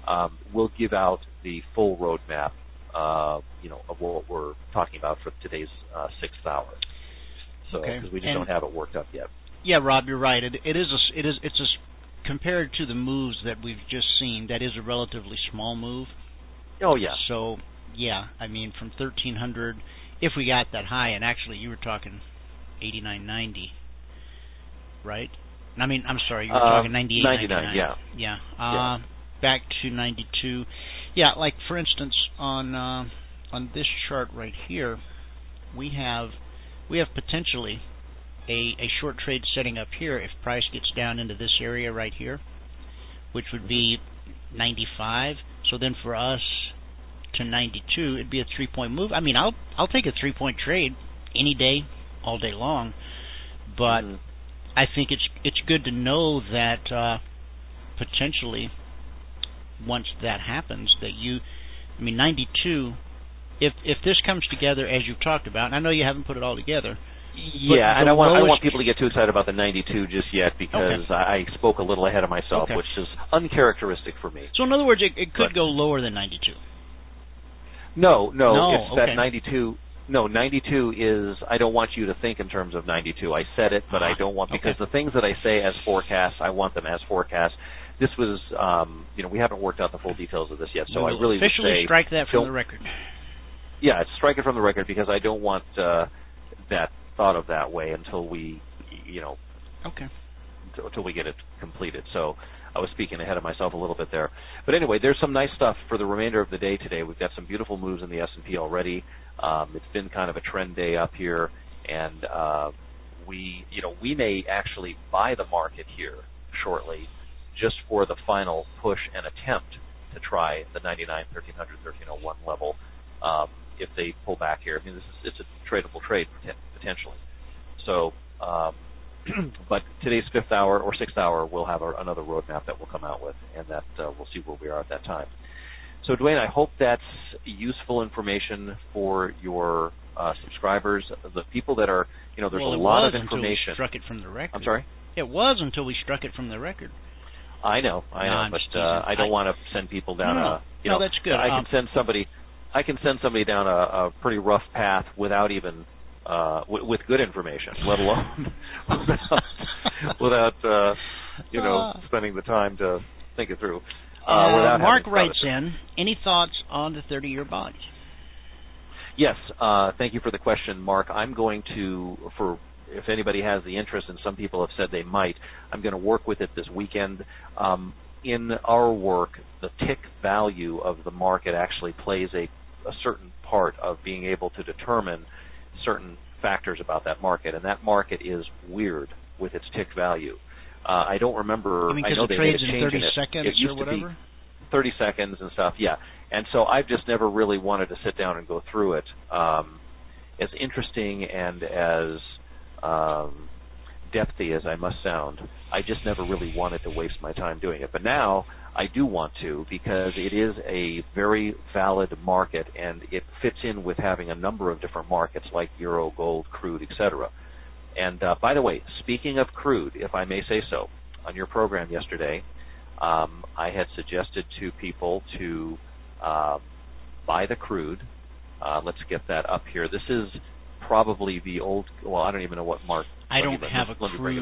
we'll give out the full roadmap, of what we're talking about for today's 6th hour. So, because we just don't have it worked up yet. Yeah, Rob, you're right. Compared to the moves that we've just seen, that is a relatively small move. Oh, yeah. So, yeah, I mean, from 1,300, if we got that high, and actually you were talking 89.90, right? I mean, I'm sorry, you were talking 98.99. Yeah. Back to 92. Yeah, like, for instance, on this chart right here, we have potentially a short trade setting up here if price gets down into this area right here, which would be 95. So then for us to 92, it'd be a 3-point move. I mean, I'll take a 3-point trade any day, all day long. But I think it's good to know that potentially once that happens, that 92. If this comes together as you've talked about, and I know you haven't put it all together. Yeah, and I want people to get too excited about the 92 just yet because I spoke a little ahead of myself, which is uncharacteristic for me. So in other words, it could go lower than 92. No, it's that 92. No, 92 is, I don't want you to think in terms of 92. I said it, but I don't want, because the things that I say as forecasts, I want them as forecasts. This was, we haven't worked out the full details of this yet, so I really would say, strike that from the record. Yeah, strike it from the record because I don't want that thought of that way until we, until we get it completed. So I was speaking ahead of myself a little bit there. But anyway, there's some nice stuff for the remainder of the day today. We've got some beautiful moves in the S&P already. It's been kind of a trend day up here, and we may actually buy the market here shortly, just for the final push and attempt to try the 99, 1300, 1301 level. If they pull back here, I mean, it's a tradable trade potentially. So, but today's 5th hour or 6th hour, we'll have another roadmap that we'll come out with, and that we'll see where we are at that time. So, Dwayne, I hope that's useful information for your subscribers, the people that are, there's a lot of information. Until we struck it from the record. I'm sorry? It was until we struck it from the record. I know, but I don't want to send people down No, that's good. I can send somebody down a pretty rough path without even with good information, let alone without spending the time to think it through. Mark writes in, any thoughts on the 30-year bonds? Yes, thank you for the question, Mark. I'm going to, if anybody has the interest, and some people have said they might, I'm going to work with it this weekend. In our work, the tick value of the market actually plays a certain part of being able to determine certain factors about that market, and that market is weird with its tick value. I don't remember. You mean I know because it trades in 30 seconds it used or whatever? To be 30 seconds and stuff, yeah. And so I've just never really wanted to sit down and go through it. As interesting and as depthy as I must sound, I just never really wanted to waste my time doing it. But now I do want to, because it is a very valid market, and it fits in with having a number of different markets like euro, gold, crude, etc. And by the way, speaking of crude, if I may say so, on your program yesterday, I had suggested to people to buy the crude. Let's get that up here. This is probably the old, well, I don't even know what mark. I don't have a crude.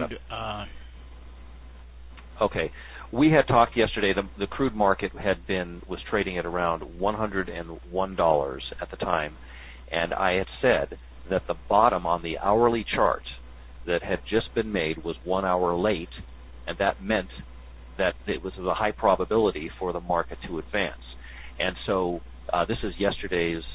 Okay. We had talked yesterday, the crude market was trading at around $101 at the time, and I had said that the bottom on the hourly chart that had just been made was 1 hour late, and that meant that it was a high probability for the market to advance. And so this is yesterday's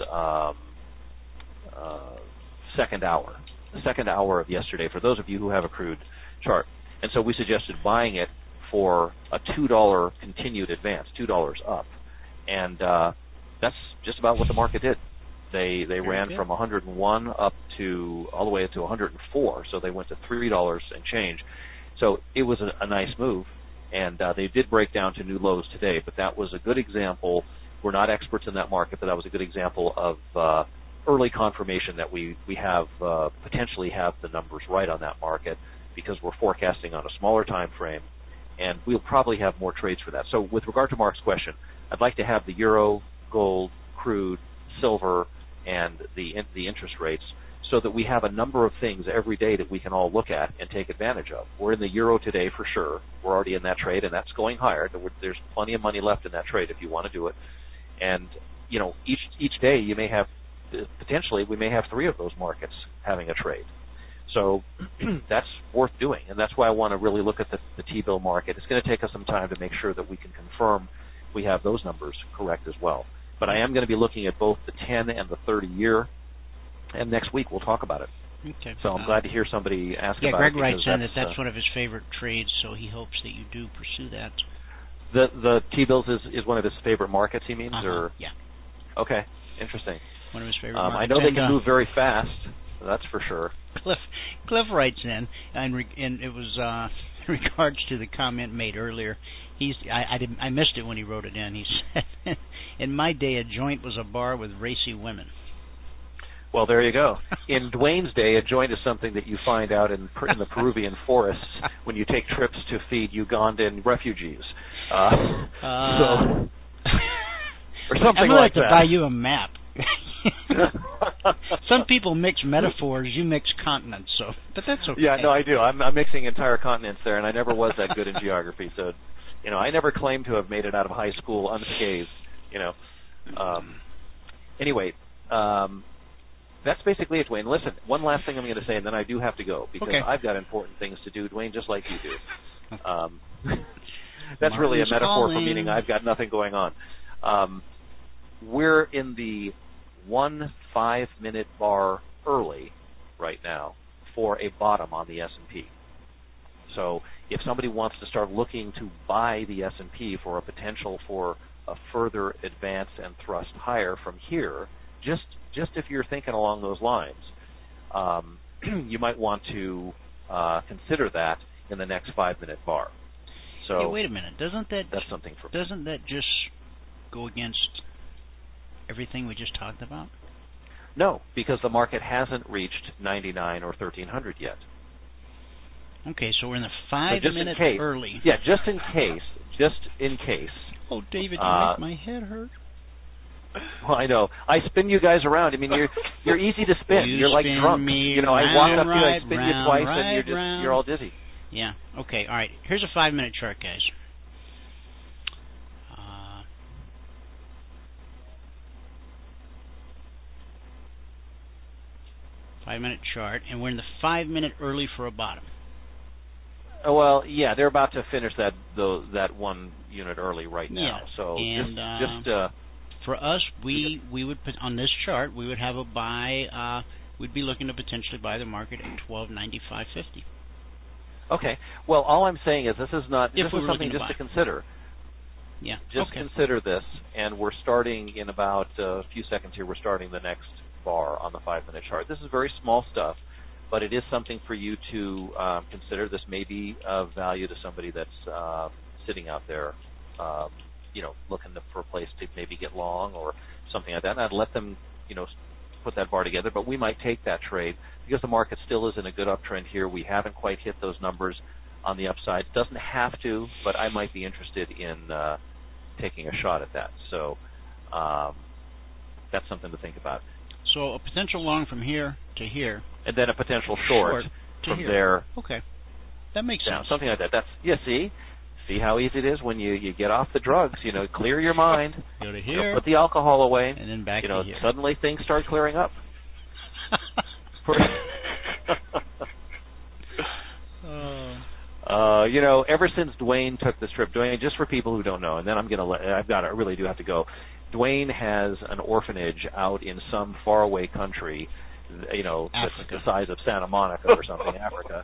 second hour, the second hour of yesterday, for those of you who have a crude chart. And so we suggested buying it for a $2 continued advance, $2 up. And that's just about what the market did. They ran from 101 up to all the way to 104, so they went to $3 and change. So it was a nice move, and they did break down to new lows today, but that was a good example. We're not experts in that market, but that was a good example of early confirmation that we have potentially have the numbers right on that market, because we're forecasting on a smaller time frame, and we'll probably have more trades for that. So with regard to Mark's question, I'd like to have the euro, gold, crude, silver, and the interest rates, so that we have a number of things every day that we can all look at and take advantage of. We're in the euro today for sure. We're already in that trade, and that's going higher. There's plenty of money left in that trade if you want to do it. And each day you may have potentially we may have 3 of those markets having a trade. So that's worth doing, and that's why I want to really look at the T-bill market. It's going to take us some time to make sure that we can confirm we have those numbers correct as well. But I am going to be looking at both the 10 and the 30-year, and next week we'll talk about it. Okay. So I'm glad to hear somebody ask about Greg it. writes in that's one of his favorite trades, so he hopes that you do pursue that. The T-bills is one of his favorite markets, he means? Or? Yeah. Okay, interesting. One of his favorite markets. I know they can move very fast, that's for sure. Cliff writes in, and it was in regards to the comment made earlier. I missed it when he wrote it in. He said, "In my day, a joint was a bar with racy women." Well, there you go. In Dwayne's day, a joint is something that you find out in the Peruvian forests when you take trips to feed Ugandan refugees. Or something I'm like to that. buy you a map. Some people mix metaphors. You mix continents, but that's okay. Yeah, no, I do. I'm mixing entire continents there, and I never was that good in geography. So, I never claimed to have made it out of high school unscathed. Anyway, that's basically it, Dwayne. Listen, one last thing I'm going to say, and then I do have to go because I've got important things to do, Dwayne, just like you do. That's really a metaphor for meaning I've got nothing going on. We're in the 1 5-minute bar early right now for a bottom on the S&P. So if somebody wants to start looking to buy the S&P for a potential for a further advance and thrust higher from here, just if you're thinking along those lines, you might want to consider that in the next 5-minute bar. So hey, wait a minute. that's something for me. Doesn't that just go against everything we just talked about? No, because the market hasn't reached 99 or 1300 yet. Okay, so we're in the 5-minute early. Yeah, just in case. Oh, David, you make my head hurt. Well, I know. I spin you guys around. I mean, you're easy to spin. You're like drunk. I walk up to you, I spin you twice, and you're all dizzy. Yeah. Okay. All right. Here's a 5-minute chart, guys. 5-minute chart, and we're in the 5-minute early for a bottom. Oh, well, yeah, they're about to finish that 1 unit early right now. Yeah. So and for us, we would put on this chart, we would have a buy. We'd be looking to potentially buy the market at 12.95.50. Okay. Well, all I'm saying is this is something just to consider. Yeah. Just consider this, and we're starting in about a few seconds here. We're starting the next bar on the 5-minute chart. This is very small stuff, but it is something for you to consider. This may be of value to somebody that's sitting out there, looking for a place to maybe get long or something like that. And I'd let them, put that bar together. But we might take that trade because the market still is in a good uptrend here. We haven't quite hit those numbers on the upside. Doesn't have to, but I might be interested in taking a shot at that. So that's something to think about. So a potential long from here to here. And then a potential short from here. there. Okay. That makes sense. Something like that. See how easy it is when you get off the drugs, clear your mind. Go to here. Put the alcohol away. And then back to here. Suddenly things start clearing up. Ever since Dwayne took this trip, Dwayne, just for people who don't know, and then I really do have to go. Dwayne has an orphanage out in some faraway country, that's the size of Santa Monica or something, Africa.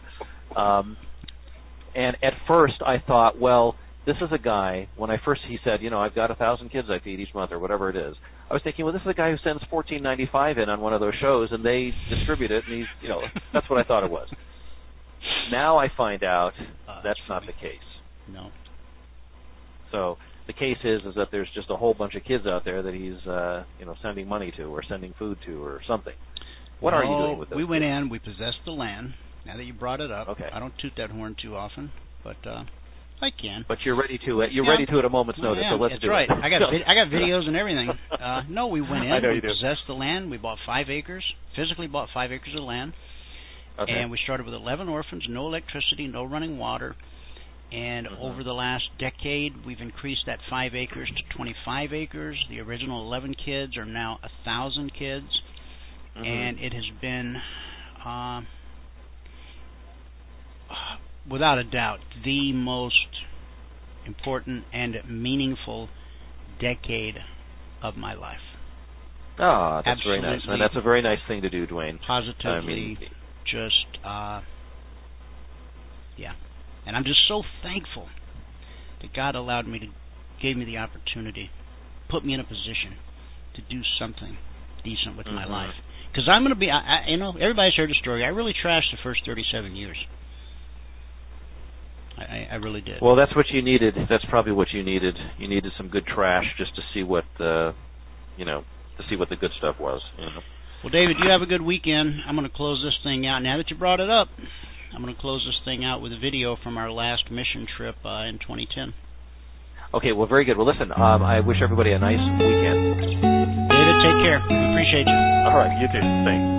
And at first I thought, well, this is a guy, he said, I've got 1,000 kids I feed each month or whatever it is. I was thinking, well, this is a guy who sends $14.95 in on one of those shows and they distribute it, and he's, that's what I thought it was. Now I find out that's not the case. No. So the case is that there's just a whole bunch of kids out there that he's, sending money to or sending food to or something. What are you doing with those? We went in, we possessed the land. Now that you brought it up, okay. I don't toot that horn too often, but I can. But you're ready to. You're ready to at a moment's notice. So let's That's do right. it. I got videos and everything. No, we went in. I know we you do. possessed the land. We bought 5 acres. Physically bought 5 acres of land. Okay. And we started with 11 orphans, no electricity, no running water. And over the last decade, we've increased that 5 acres to 25 acres. The original 11 kids are now 1,000 kids. And it has been, without a doubt, the most important and meaningful decade of my life. Oh, that's very nice. And that's a very nice thing to do, Dwayne. Positively, yeah. And I'm just so thankful that God gave me the opportunity, put me in a position to do something decent with my life. Because I'm going to be, everybody's heard the story. I really trashed the first 37 years. I really did. Well, that's what you needed. That's probably what you needed. You needed some good trash just to see what the good stuff was. Well, David, you have a good weekend. I'm going to close this thing out. Now that you brought it up, I'm going to close this thing out with a video from our last mission trip in 2010. Okay, well, very good. Well, listen, I wish everybody a nice weekend. David, take care. We appreciate you. All right, you too. Thanks.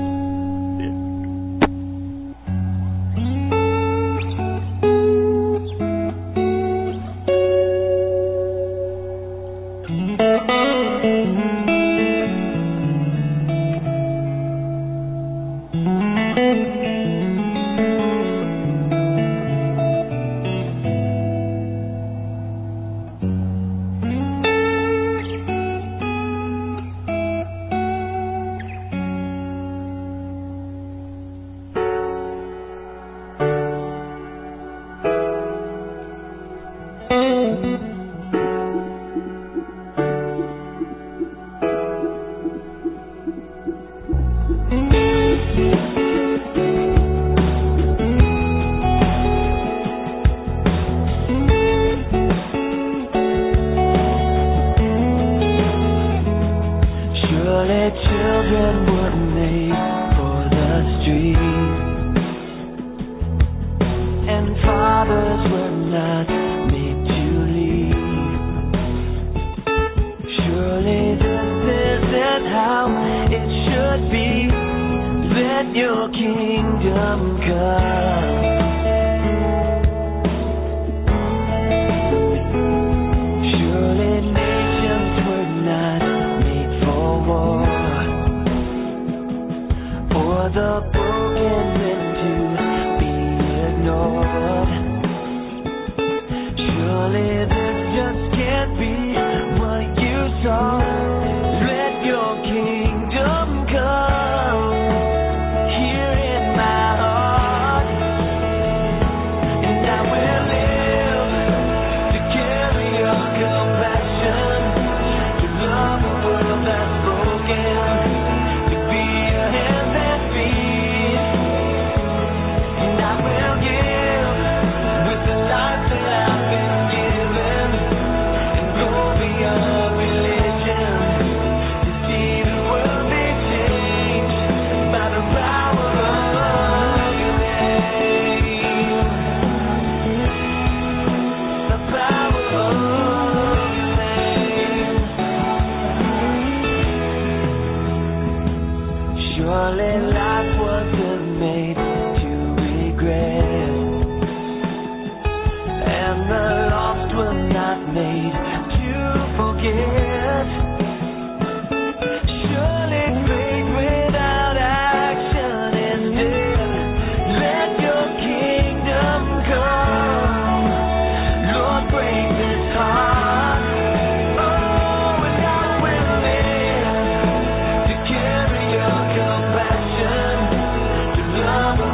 Love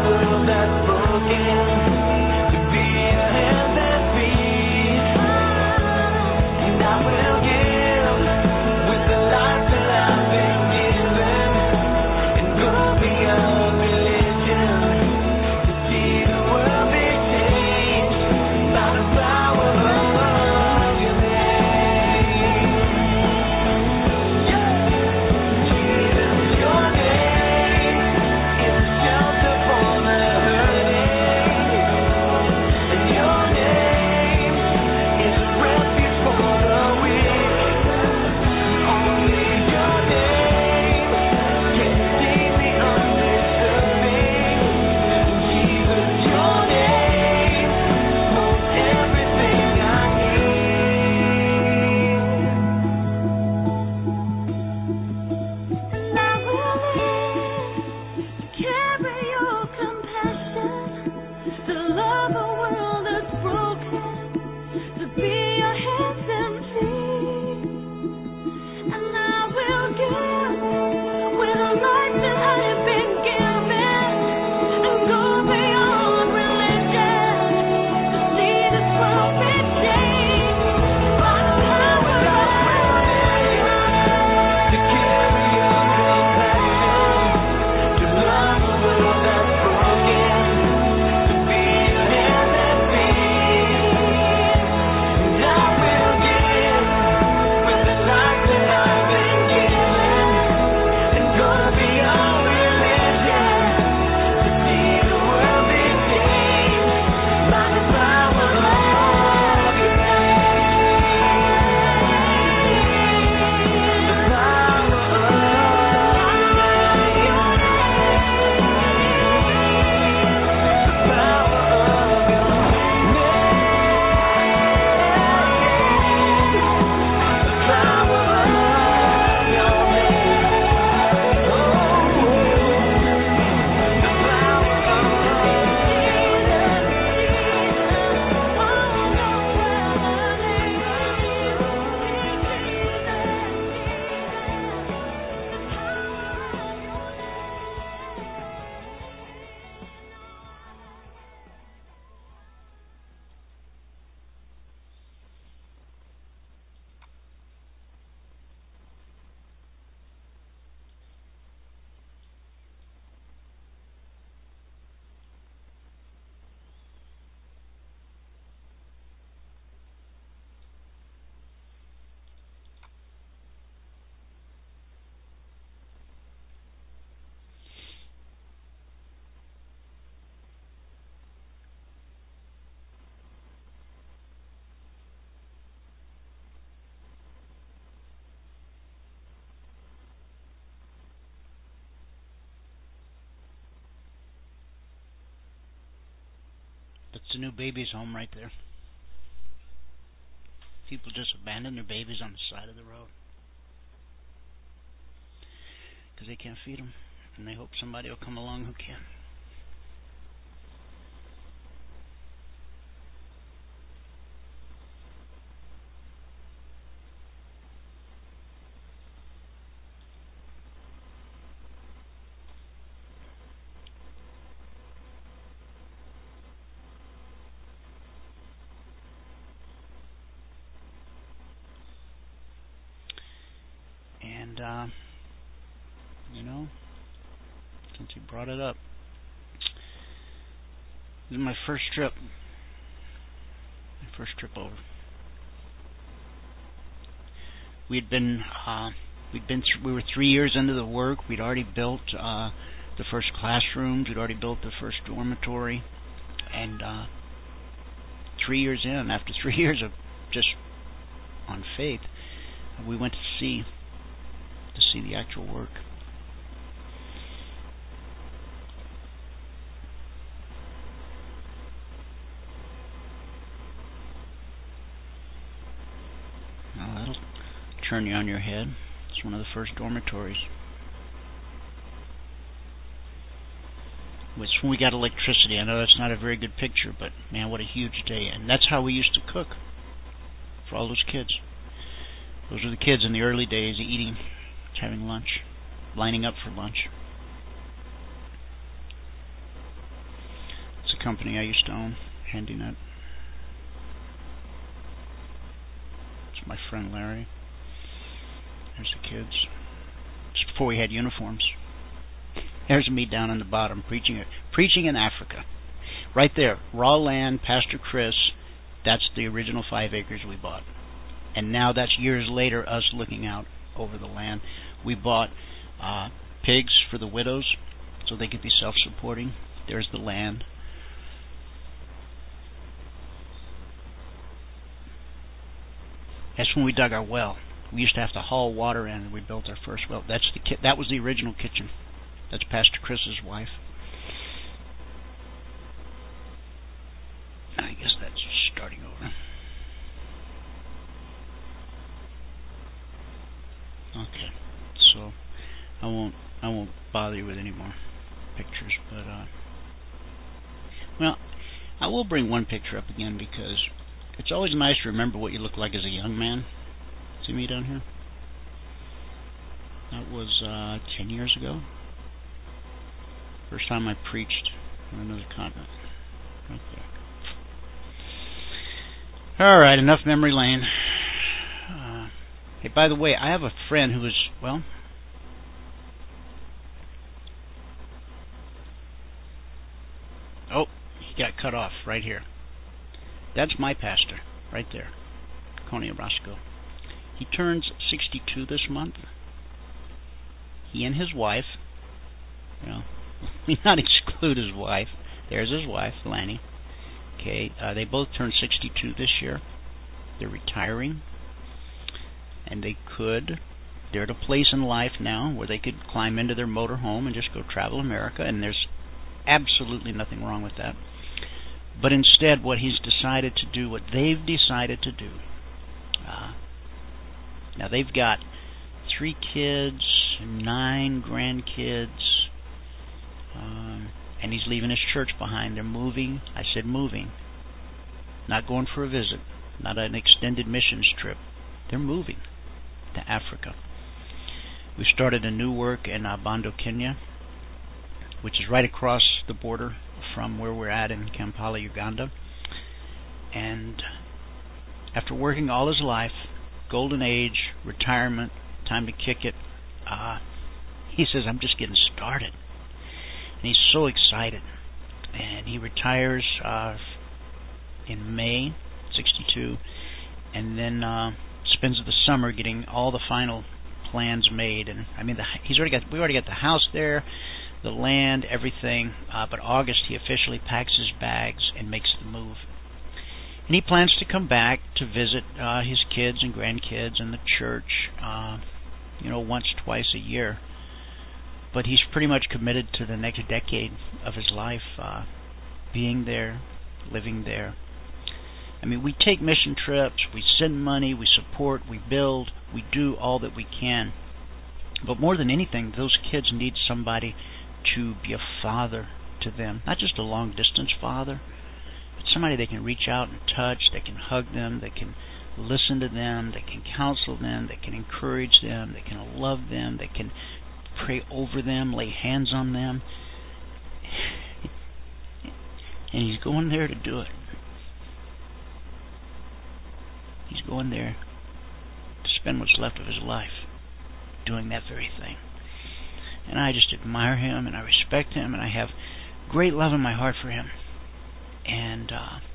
That's the new babies' home right there. People just abandon their babies on the side of the road because they can't feed them, and they hope somebody will come along who can. And, since you brought it up, this is my first trip. Over. We were 3 years into the work. We'd already built the first classrooms. We'd already built the first dormitory. And 3 years in, after 3 years of just on faith, we went to see the actual work. Now that'll turn you on your head. It's one of the first dormitories. Which when we got electricity, I know that's not a very good picture, but man, what a huge day. And that's how we used to cook for all those kids. Those were the kids in the early days eating, having lunch, lining up for lunch. It's a company I used to own, HandyNet. It's my friend Larry. There's the kids. It's before we had uniforms. There's me down on the bottom preaching in Africa. Right there, raw land, Pastor Chris, that's the original 5 acres we bought. And now that's years later, us looking out over the land. We bought pigs for the widows so they could be self-supporting. There's the land. That's when we dug our well. We used to have to haul water in, and we built our first well. That was the original kitchen. That's Pastor Chris's wife. And I guess that's starting over. Okay, so I won't bother you with any more pictures, but well, I will bring one picture up again because it's always nice to remember what you look like as a young man. See me down here? That was 10 years ago. First time I preached on another continent. Right there. All right, enough memory lane. Hey, by the way, I have a friend who is, well, oh, he got cut off right here. That's my pastor, right there, Coney Orozco. He turns 62 this month. He and his wife, let me not exclude his wife. There's his wife, Lanny. Okay, they both turned 62 this year. They're retiring. And they're at a place in life now where they could climb into their motorhome and just go travel America, and there's absolutely nothing wrong with that. But instead, what they've decided to do, now they've got 3 kids, 9 grandkids, and he's leaving his church behind. They're moving. I said moving, not going for a visit, not an extended missions trip. They're moving to Africa. We started a new work in Bondo, Kenya, which is right across the border from where we're at in Kampala, Uganda. And after working all his life, golden age, retirement, time to kick it, he says, I'm just getting started. And he's so excited. And he retires in May, 62, and then spends the summer getting all the final plans made. And I mean, we already got the house there, the land, everything. But August he officially packs his bags and makes the move. And he plans to come back to visit his kids and grandkids and the church, once, twice a year. But he's pretty much committed to the next decade of his life, being there, living there. I mean, we take mission trips, we send money, we support, we build, we do all that we can. But more than anything, those kids need somebody to be a father to them. Not just a long-distance father, but somebody they can reach out and touch, that can hug them, that can listen to them, that can counsel them, that can encourage them, that can love them, that can pray over them, lay hands on them. And he's going there to do it. He's going there to spend what's left of his life doing that very thing. And I just admire him, and I respect him, and I have great love in my heart for him. And,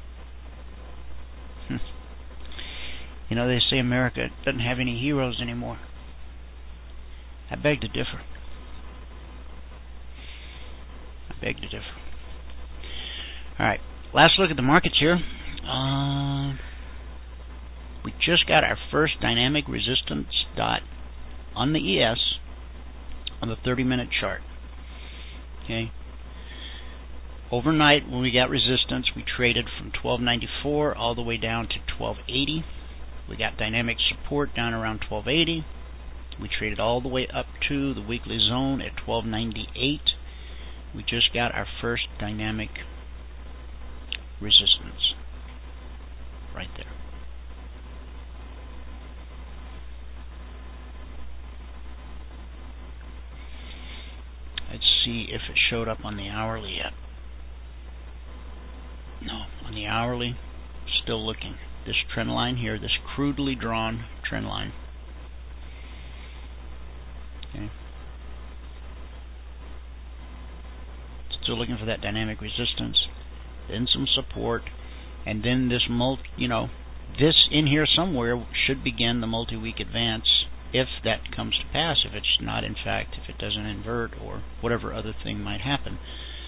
you know, they say America doesn't have any heroes anymore. I beg to differ. I beg to differ. All right, last look at the markets here. We just got our first dynamic resistance dot on the ES on the 30-minute chart. Okay. Overnight, when we got resistance, we traded from 1294 all the way down to 1280. We got dynamic support down around 1280. We traded all the way up to the weekly zone at 1298. We just got our first dynamic resistance right there. Let's see if it showed up on the hourly yet. No, on the hourly, still looking. This trend line here, this crudely drawn trend line. Okay. Still looking for that dynamic resistance, then some support, and then this this in here somewhere should begin the multi-week advance, if that comes to pass, if it's not, in fact, if it doesn't invert or whatever other thing might happen.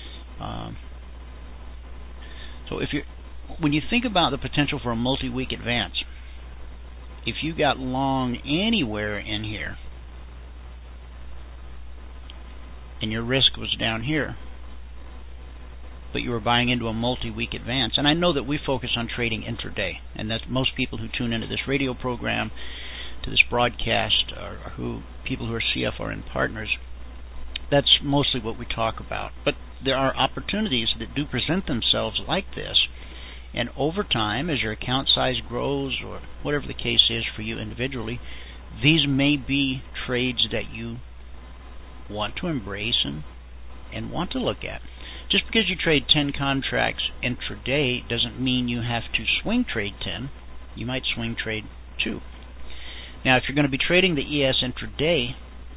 So when you think about the potential for a multi-week advance, if you got long anywhere in here and your risk was down here, but you were buying into a multi-week advance, and I know that we focus on trading intraday, and that most people who tune into this radio program, to this broadcast, are people who are CFRN partners, that's mostly what we talk about. But there are opportunities that do present themselves like this, and over time, as your account size grows, or whatever the case is for you individually, these may be trades that you want to embrace and want to look at. Just because you trade 10 contracts intraday doesn't mean you have to swing trade 10. You might swing trade 2. Now, if you're going to be trading the ES intraday,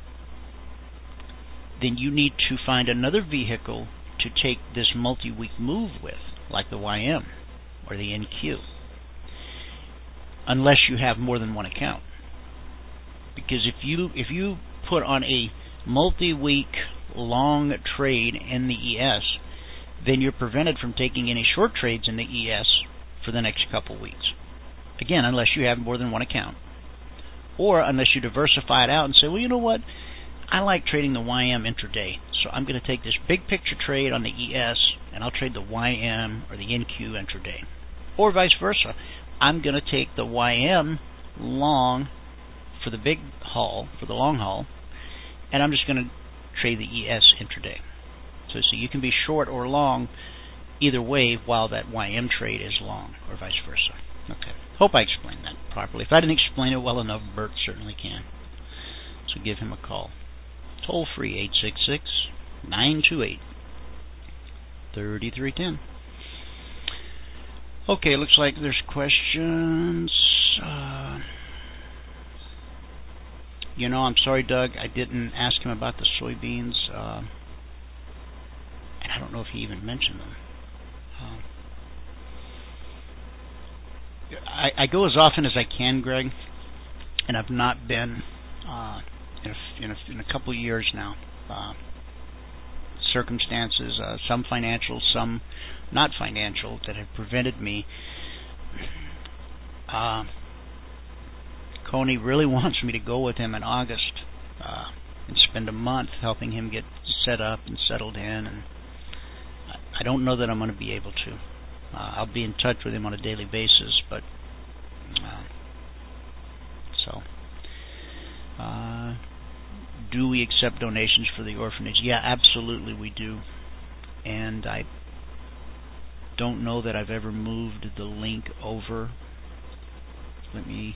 then you need to find another vehicle to take this multi-week move with, like the YM or the NQ, unless you have more than one account. Because if you put on a multi-week long trade in the ES, then you're prevented from taking any short trades in the ES for the next couple weeks. Again, unless you have more than one account. Or unless you diversify it out and say, well, you know what? I like trading the YM intraday, so I'm going to take this big picture trade on the ES, and I'll trade the YM or the NQ intraday. Or vice versa. I'm going to take the YM long for the big haul, for the long haul, and I'm just going to trade the ES intraday. So you can be short or long either way while that YM trade is long, or vice versa. Okay. Hope I explained that properly. If I didn't explain it well enough, Bert certainly can. So give him a call. Toll free, 866-928-3310. Okay, looks like there's questions. I'm sorry, Doug, I didn't ask him about the soybeans. And I don't know if he even mentioned them. I go as often as I can, Greg, and I've not been in a couple of years now. Circumstances, some financial, some not financial, that have prevented me. Coney really wants me to go with him in August and spend a month helping him get set up and settled in, and I don't know that I'm going to be able to. I'll be in touch with him on a daily basis, but do we accept donations for the orphanage? Yeah, absolutely we do. And I don't know that I've ever moved the link over. Let me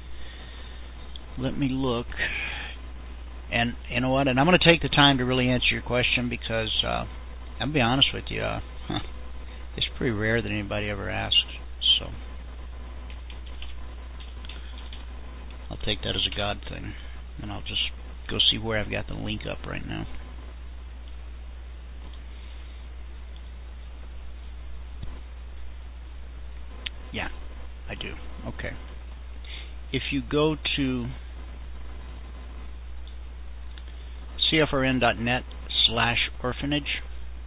look. And you know what? And I'm going to take the time to really answer your question, because I'll be honest with you, it's pretty rare that anybody ever asks. So I'll take that as a God thing, and I'll just go see where I've got the link up right now. Yeah, I do. Okay. If you go to cfrn.net/orphanage,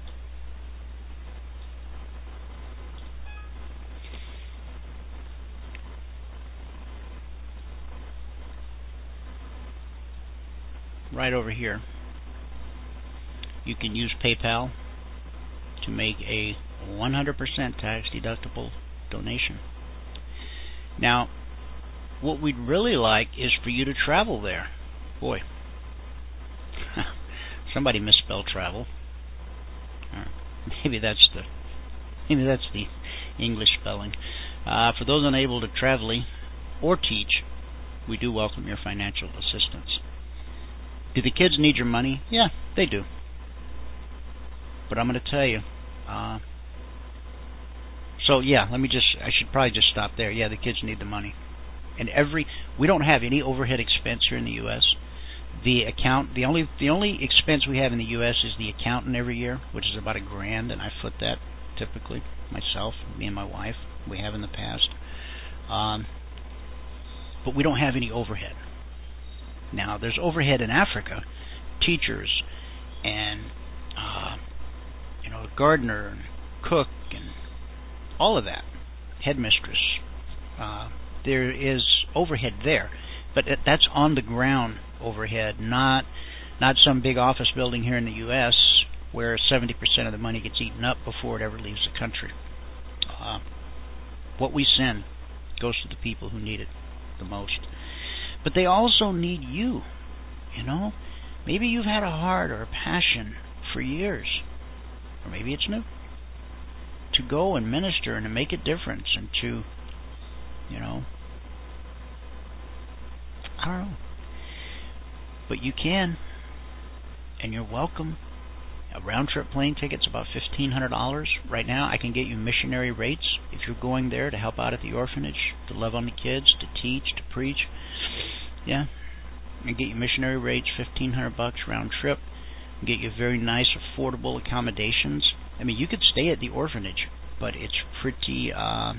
right over here, you can use PayPal to make a 100% tax-deductible donation. Now, what we'd really like is for you to travel there. Boy, somebody misspelled travel. Maybe that's the English spelling. For those unable to travel or teach, we do welcome your financial assistance. Do the kids need your money? Yeah, they do. But I'm going to tell you. I should probably just stop there. Yeah, the kids need the money. And we don't have any overhead expense here in the U.S. The only expense we have in the U.S. is the accountant every year, which is about $1,000, and I foot that typically myself, me and my wife. We have in the past. But we don't have any overhead. Now, there's overhead in Africa, teachers and gardener and cook and all of that, headmistress. There is overhead there, but that's on the ground overhead, not some big office building here in the U.S. where 70% of the money gets eaten up before it ever leaves the country. What we send goes to the people who need it the most. But they also need you, Maybe you've had a heart or a passion for years, or maybe it's new, to go and minister and to make a difference and to, I don't know. But you can, and you're welcome. A round-trip plane ticket's about $1,500 right now. I can get you missionary rates if you're going there to help out at the orphanage, to love on the kids, to teach, to preach. Yeah, I can get you missionary rates, $1,500 round trip. I can get you very nice, affordable accommodations. I mean, you could stay at the orphanage, but it's pretty. I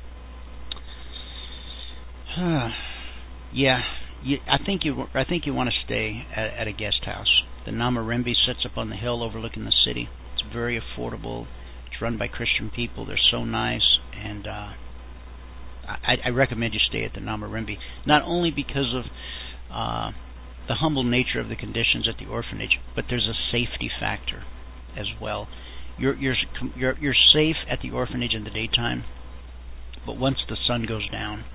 think you want to stay at a guest house. The Namarembe sits up on the hill overlooking the city. It's very affordable. It's run by Christian people. They're so nice, and I recommend you stay at the Namarembe. Not only because of the humble nature of the conditions at the orphanage, but there's a safety factor as well. You're safe at the orphanage in the daytime, but once the sun goes down,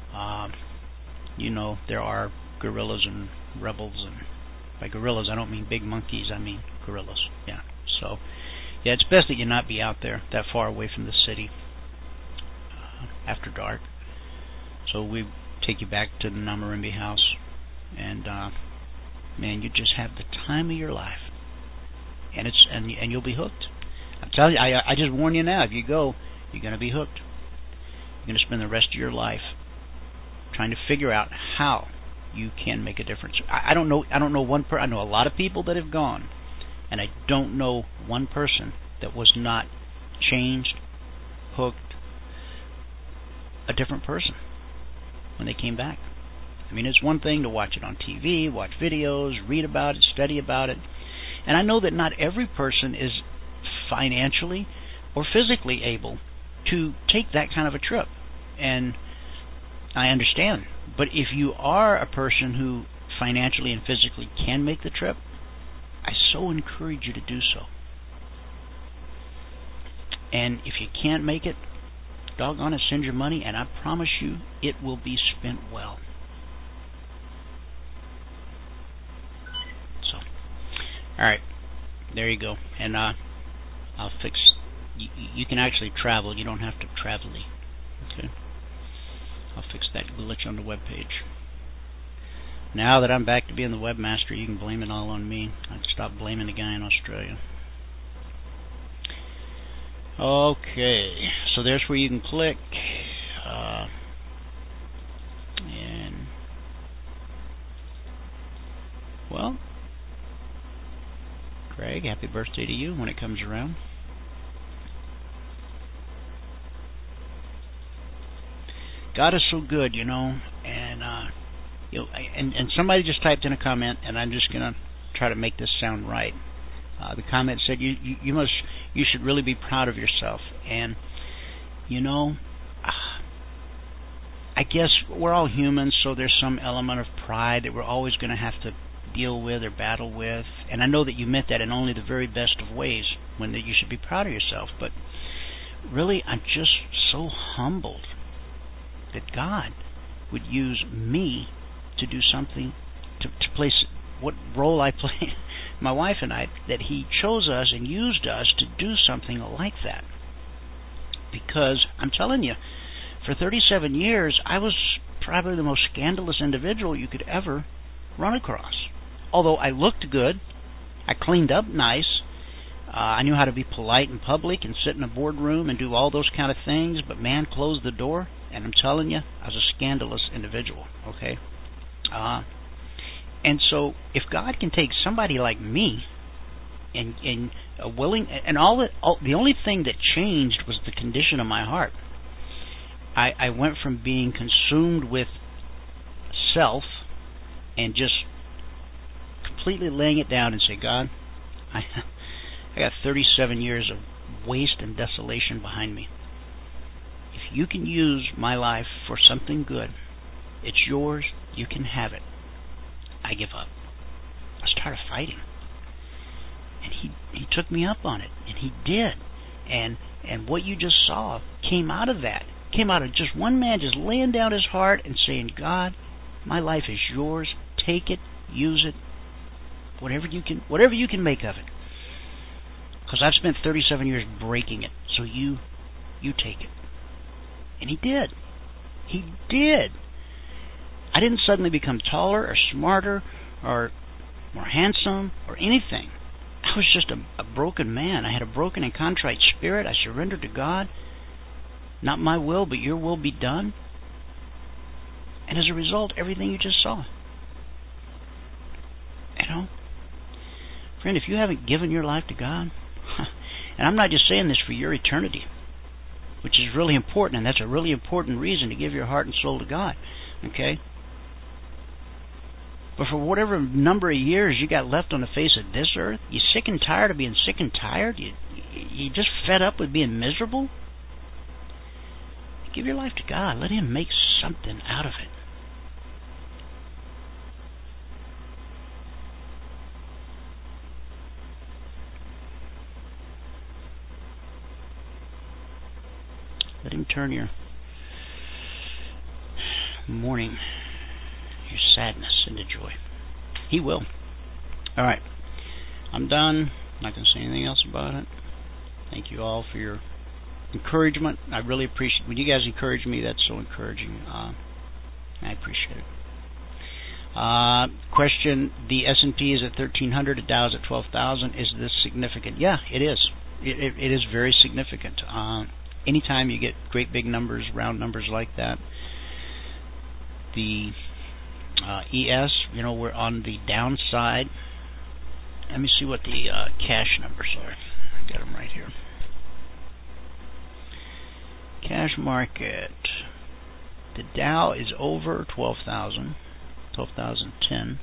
there are guerrillas and rebels, and by guerrillas I don't mean big monkeys, I mean guerrillas. Yeah. So, yeah, it's best that you not be out there that far away from the city after dark. So we take you back to the Namarembe house, and man, you just have the time of your life, and you'll be hooked. I'm telling you, I just warn you now. If you go, you're going to be hooked. You're going to spend the rest of your life trying to figure out how you can make a difference. I don't know one person. I know a lot of people that have gone, and I don't know one person that was not changed, hooked, a different person when they came back. I mean, it's one thing to watch it on TV, watch videos, read about it, study about it. And I know that not every person is financially or physically able to take that kind of a trip. And I understand. But if you are a person who financially and physically can make the trip, I so encourage you to do so. And if you can't make it, doggone it, send your money, and I promise you it will be spent well. So, all right, there you go. And I'll fix. You can actually travel. You don't have to travel-y. Okay. I'll fix that glitch on the web page. Now that I'm back to being the webmaster, you can blame it all on me. I can stop blaming the guy in Australia. Okay, so there's where you can click. And, well, Craig, happy birthday to you when it comes around. God is so good, you know, and and somebody just typed in a comment, and I'm just gonna try to make this sound right. The comment said you should really be proud of yourself, and you know, I guess we're all humans, so there's some element of pride that we're always going to have to deal with or battle with, and I know that you meant that in only the very best of ways, when that you should be proud of yourself, but really I'm just so humbled that God would use me to do something, to place what role I play, my wife and I, that He chose us and used us to do something like that. Because I'm telling you, for 37 years, I was probably the most scandalous individual you could ever run across. Although I looked good, I cleaned up nice, I knew how to be polite in public and sit in a boardroom and do all those kind of things, but man, closed the door, and I'm telling you, I was a scandalous individual, okay? And so, if God can take somebody like me and willing, and the only thing that changed was the condition of my heart. I went from being consumed with self and just completely laying it down and say, God, I got 37 years of waste and desolation behind me. If you can use my life for something good, it's yours, you can have it. I give up. I started fighting. And he took me up on it, and he did. And what you just saw came out of that. Came out of just one man just laying down his heart and saying, God, my life is yours. Take it, use it, whatever you can make of it. Because I've spent 37 years breaking it. So you take it. And he did. He did. I didn't suddenly become taller or smarter or more handsome or anything. I was just a broken man. I had a broken and contrite spirit. I surrendered to God. Not my will, but your will be done. And as a result, everything you just saw. You know? Friend, if you haven't given your life to God, and I'm not just saying this for your eternity, which is really important, and that's a really important reason to give your heart and soul to God, okay? But for whatever number of years you got left on the face of this earth, you sick and tired of being sick and tired? You just fed up with being miserable? Give your life to God. Let Him make something out of it. Let Him turn your mourning, your sadness into joy. He will. All right. I'm done. I'm not going to say anything else about it. Thank you all for your encouragement. I really appreciate when you guys encourage me. That's so encouraging. I appreciate it. Question: the S&P is at 1,300. The Dow is at 12,000. Is this significant? Yeah, it is. It is very significant. Anytime you get great big numbers, round numbers like that, the ES, we're on the downside. Let me see what the cash numbers are. I got them right here. Cash market. The Dow is over 12,000, 12,010.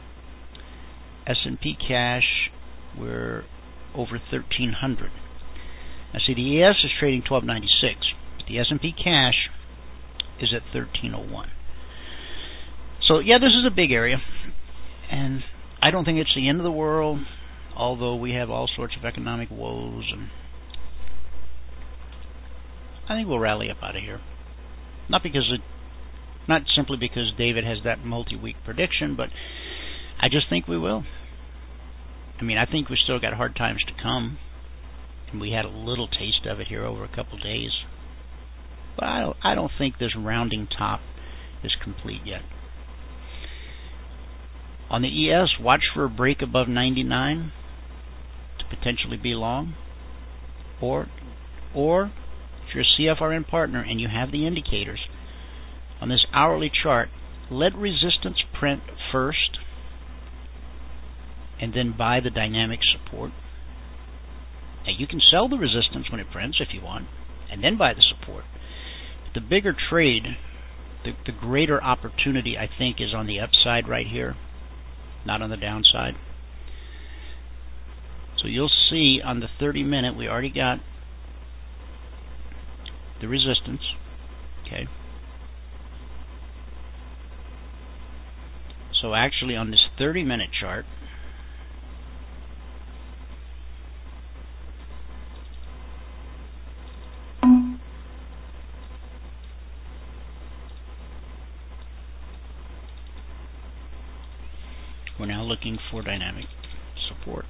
S&P cash, we're over 1,300. Now see, the ES is trading 1296, but the S&P cash is at 1301. So yeah, this is a big area, and I don't think it's the end of the world, although we have all sorts of economic woes and I think we'll rally up out of here. Not simply because David has that multi-week prediction, but I just think we will. I mean, I think we still got hard times to come, and we had a little taste of it here over a couple days. But I don't think this rounding top is complete yet. On the ES, watch for a break above 99 to potentially be long, or if you're a CFRN partner and you have the indicators on this hourly chart, let resistance print first and then buy the dynamic support. Now you can sell the resistance when it prints if you want, and then buy the support. But the bigger trade, the greater opportunity, I think, is on the upside right here, not on the downside. So you'll see on the 30-minute we already got the resistance. Okay. So actually on this 30-minute chart, we're now looking for dynamic support.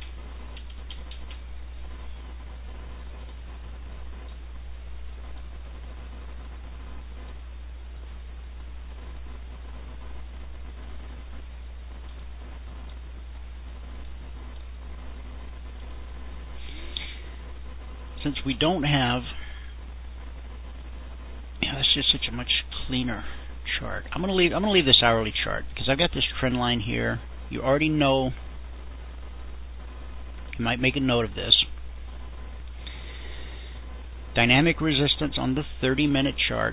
Since we don't have, that's just such a much cleaner chart. I'm gonna leave this hourly chart because I've got this trend line here. You already know. You might make a note of this. Dynamic resistance on the 30-minute chart,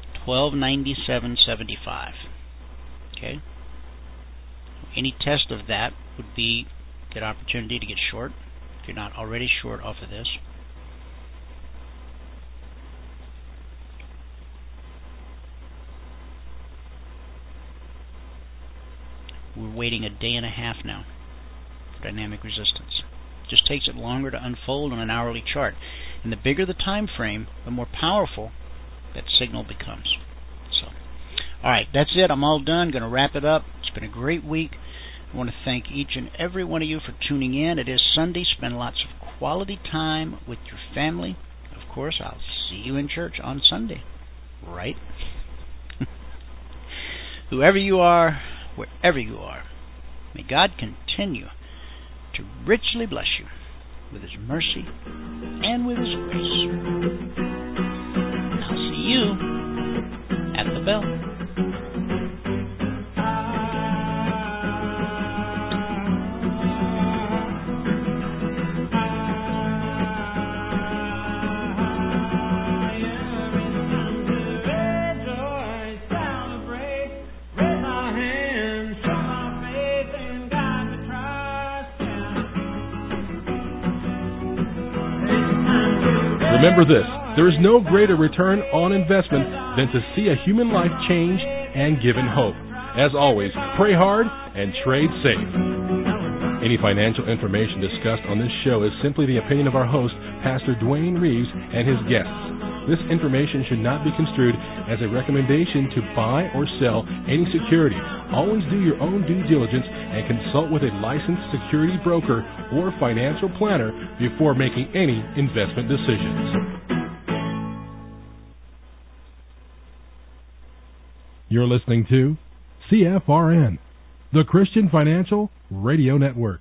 1297.75. Okay. Any test of that would be a good opportunity to get short if you're not already short off of this. We're waiting a day and a half now for dynamic resistance. It just takes it longer to unfold on an hourly chart. And the bigger the time frame, the more powerful that signal becomes. So, all right, that's it. I'm all done. Going to wrap it up. It's been a great week. I want to thank each and every one of you for tuning in. It is Sunday. Spend lots of quality time with your family. Of course, I'll see you in church on Sunday, right? Whoever you are, wherever you are, may God continue to richly bless you with His mercy and with His grace. And I'll see you at the bell. Remember this, there is no greater return on investment than to see a human life changed and given hope. As always, pray hard and trade safe. Any financial information discussed on this show is simply the opinion of our host, Pastor Dwayne Reeves, and his guests. This information should not be construed as a recommendation to buy or sell any security. Always do your own due diligence and consult with a licensed security broker or financial planner before making any investment decisions. You're listening to CFRN, the Christian Financial Radio Network.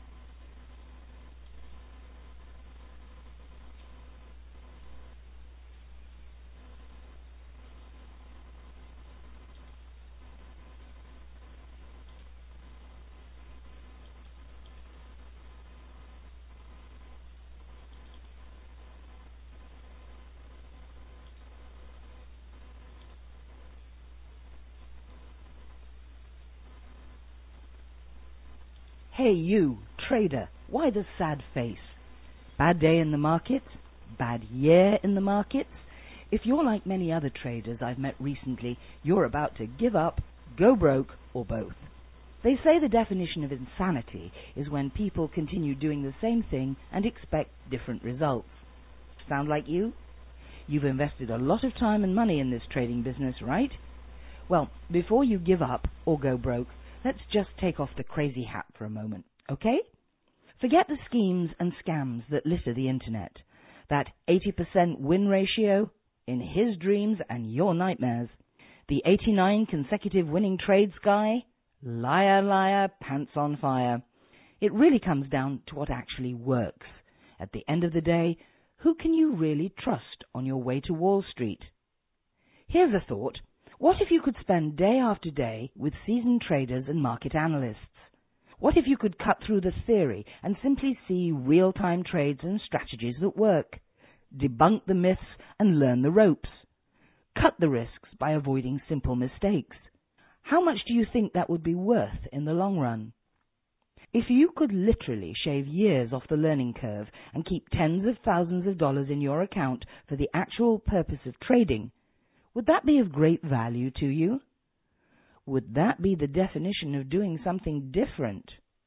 Hey you, trader, why the sad face? Bad day in the markets? Bad year in the markets? If you're like many other traders I've met recently, you're about to give up, go broke, or both. They say the definition of insanity is when people continue doing the same thing and expect different results. Sound like you? You've invested a lot of time and money in this trading business, right? Well, before you give up or go broke, let's just take off the crazy hat for a moment, okay? Forget the schemes and scams that litter the internet. That 80% win ratio in his dreams and your nightmares. The 89 consecutive winning trades guy? Liar, liar, pants on fire. It really comes down to what actually works. At the end of the day, who can you really trust on your way to Wall Street? Here's a thought. What if you could spend day after day with seasoned traders and market analysts? What if you could cut through the theory and simply see real-time trades and strategies that work? Debunk the myths and learn the ropes. Cut the risks by avoiding simple mistakes. How much do you think that would be worth in the long run? If you could literally shave years off the learning curve and keep tens of thousands of dollars in your account for the actual purpose of trading, would that be of great value to you? Would that be the definition of doing something different?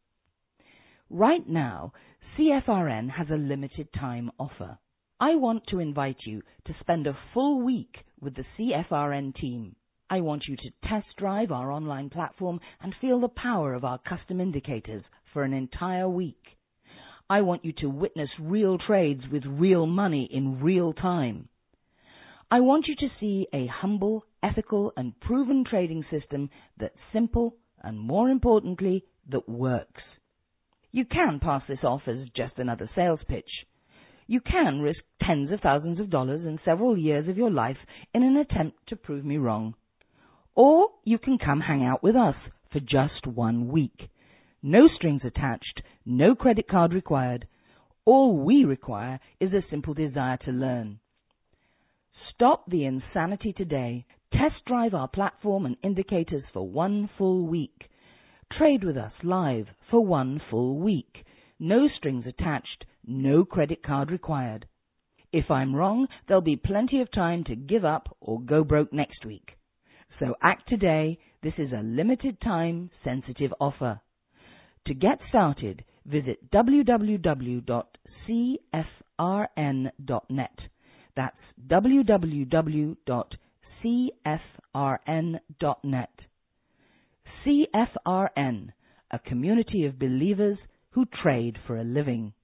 Right now, CFRN has a limited time offer. I want to invite you to spend a full week with the CFRN team. I want you to test drive our online platform and feel the power of our custom indicators for an entire week. I want you to witness real trades with real money in real time. I want you to see a humble, ethical, and proven trading system that's simple and, more importantly, that works. You can pass this off as just another sales pitch. You can risk tens of thousands of dollars and several years of your life in an attempt to prove me wrong. Or you can come hang out with us for just 1 week. No strings attached, no credit card required. All we require is a simple desire to learn. Stop the insanity today. Test drive our platform and indicators for 1 full week. Trade with us live for 1 full week. No strings attached, no credit card required. If I'm wrong, there'll be plenty of time to give up or go broke next week. So act today. This is a limited time, sensitive offer. To get started, visit www.cfrn.net. That's www.cfrn.net. CFRN, a community of believers who trade for a living.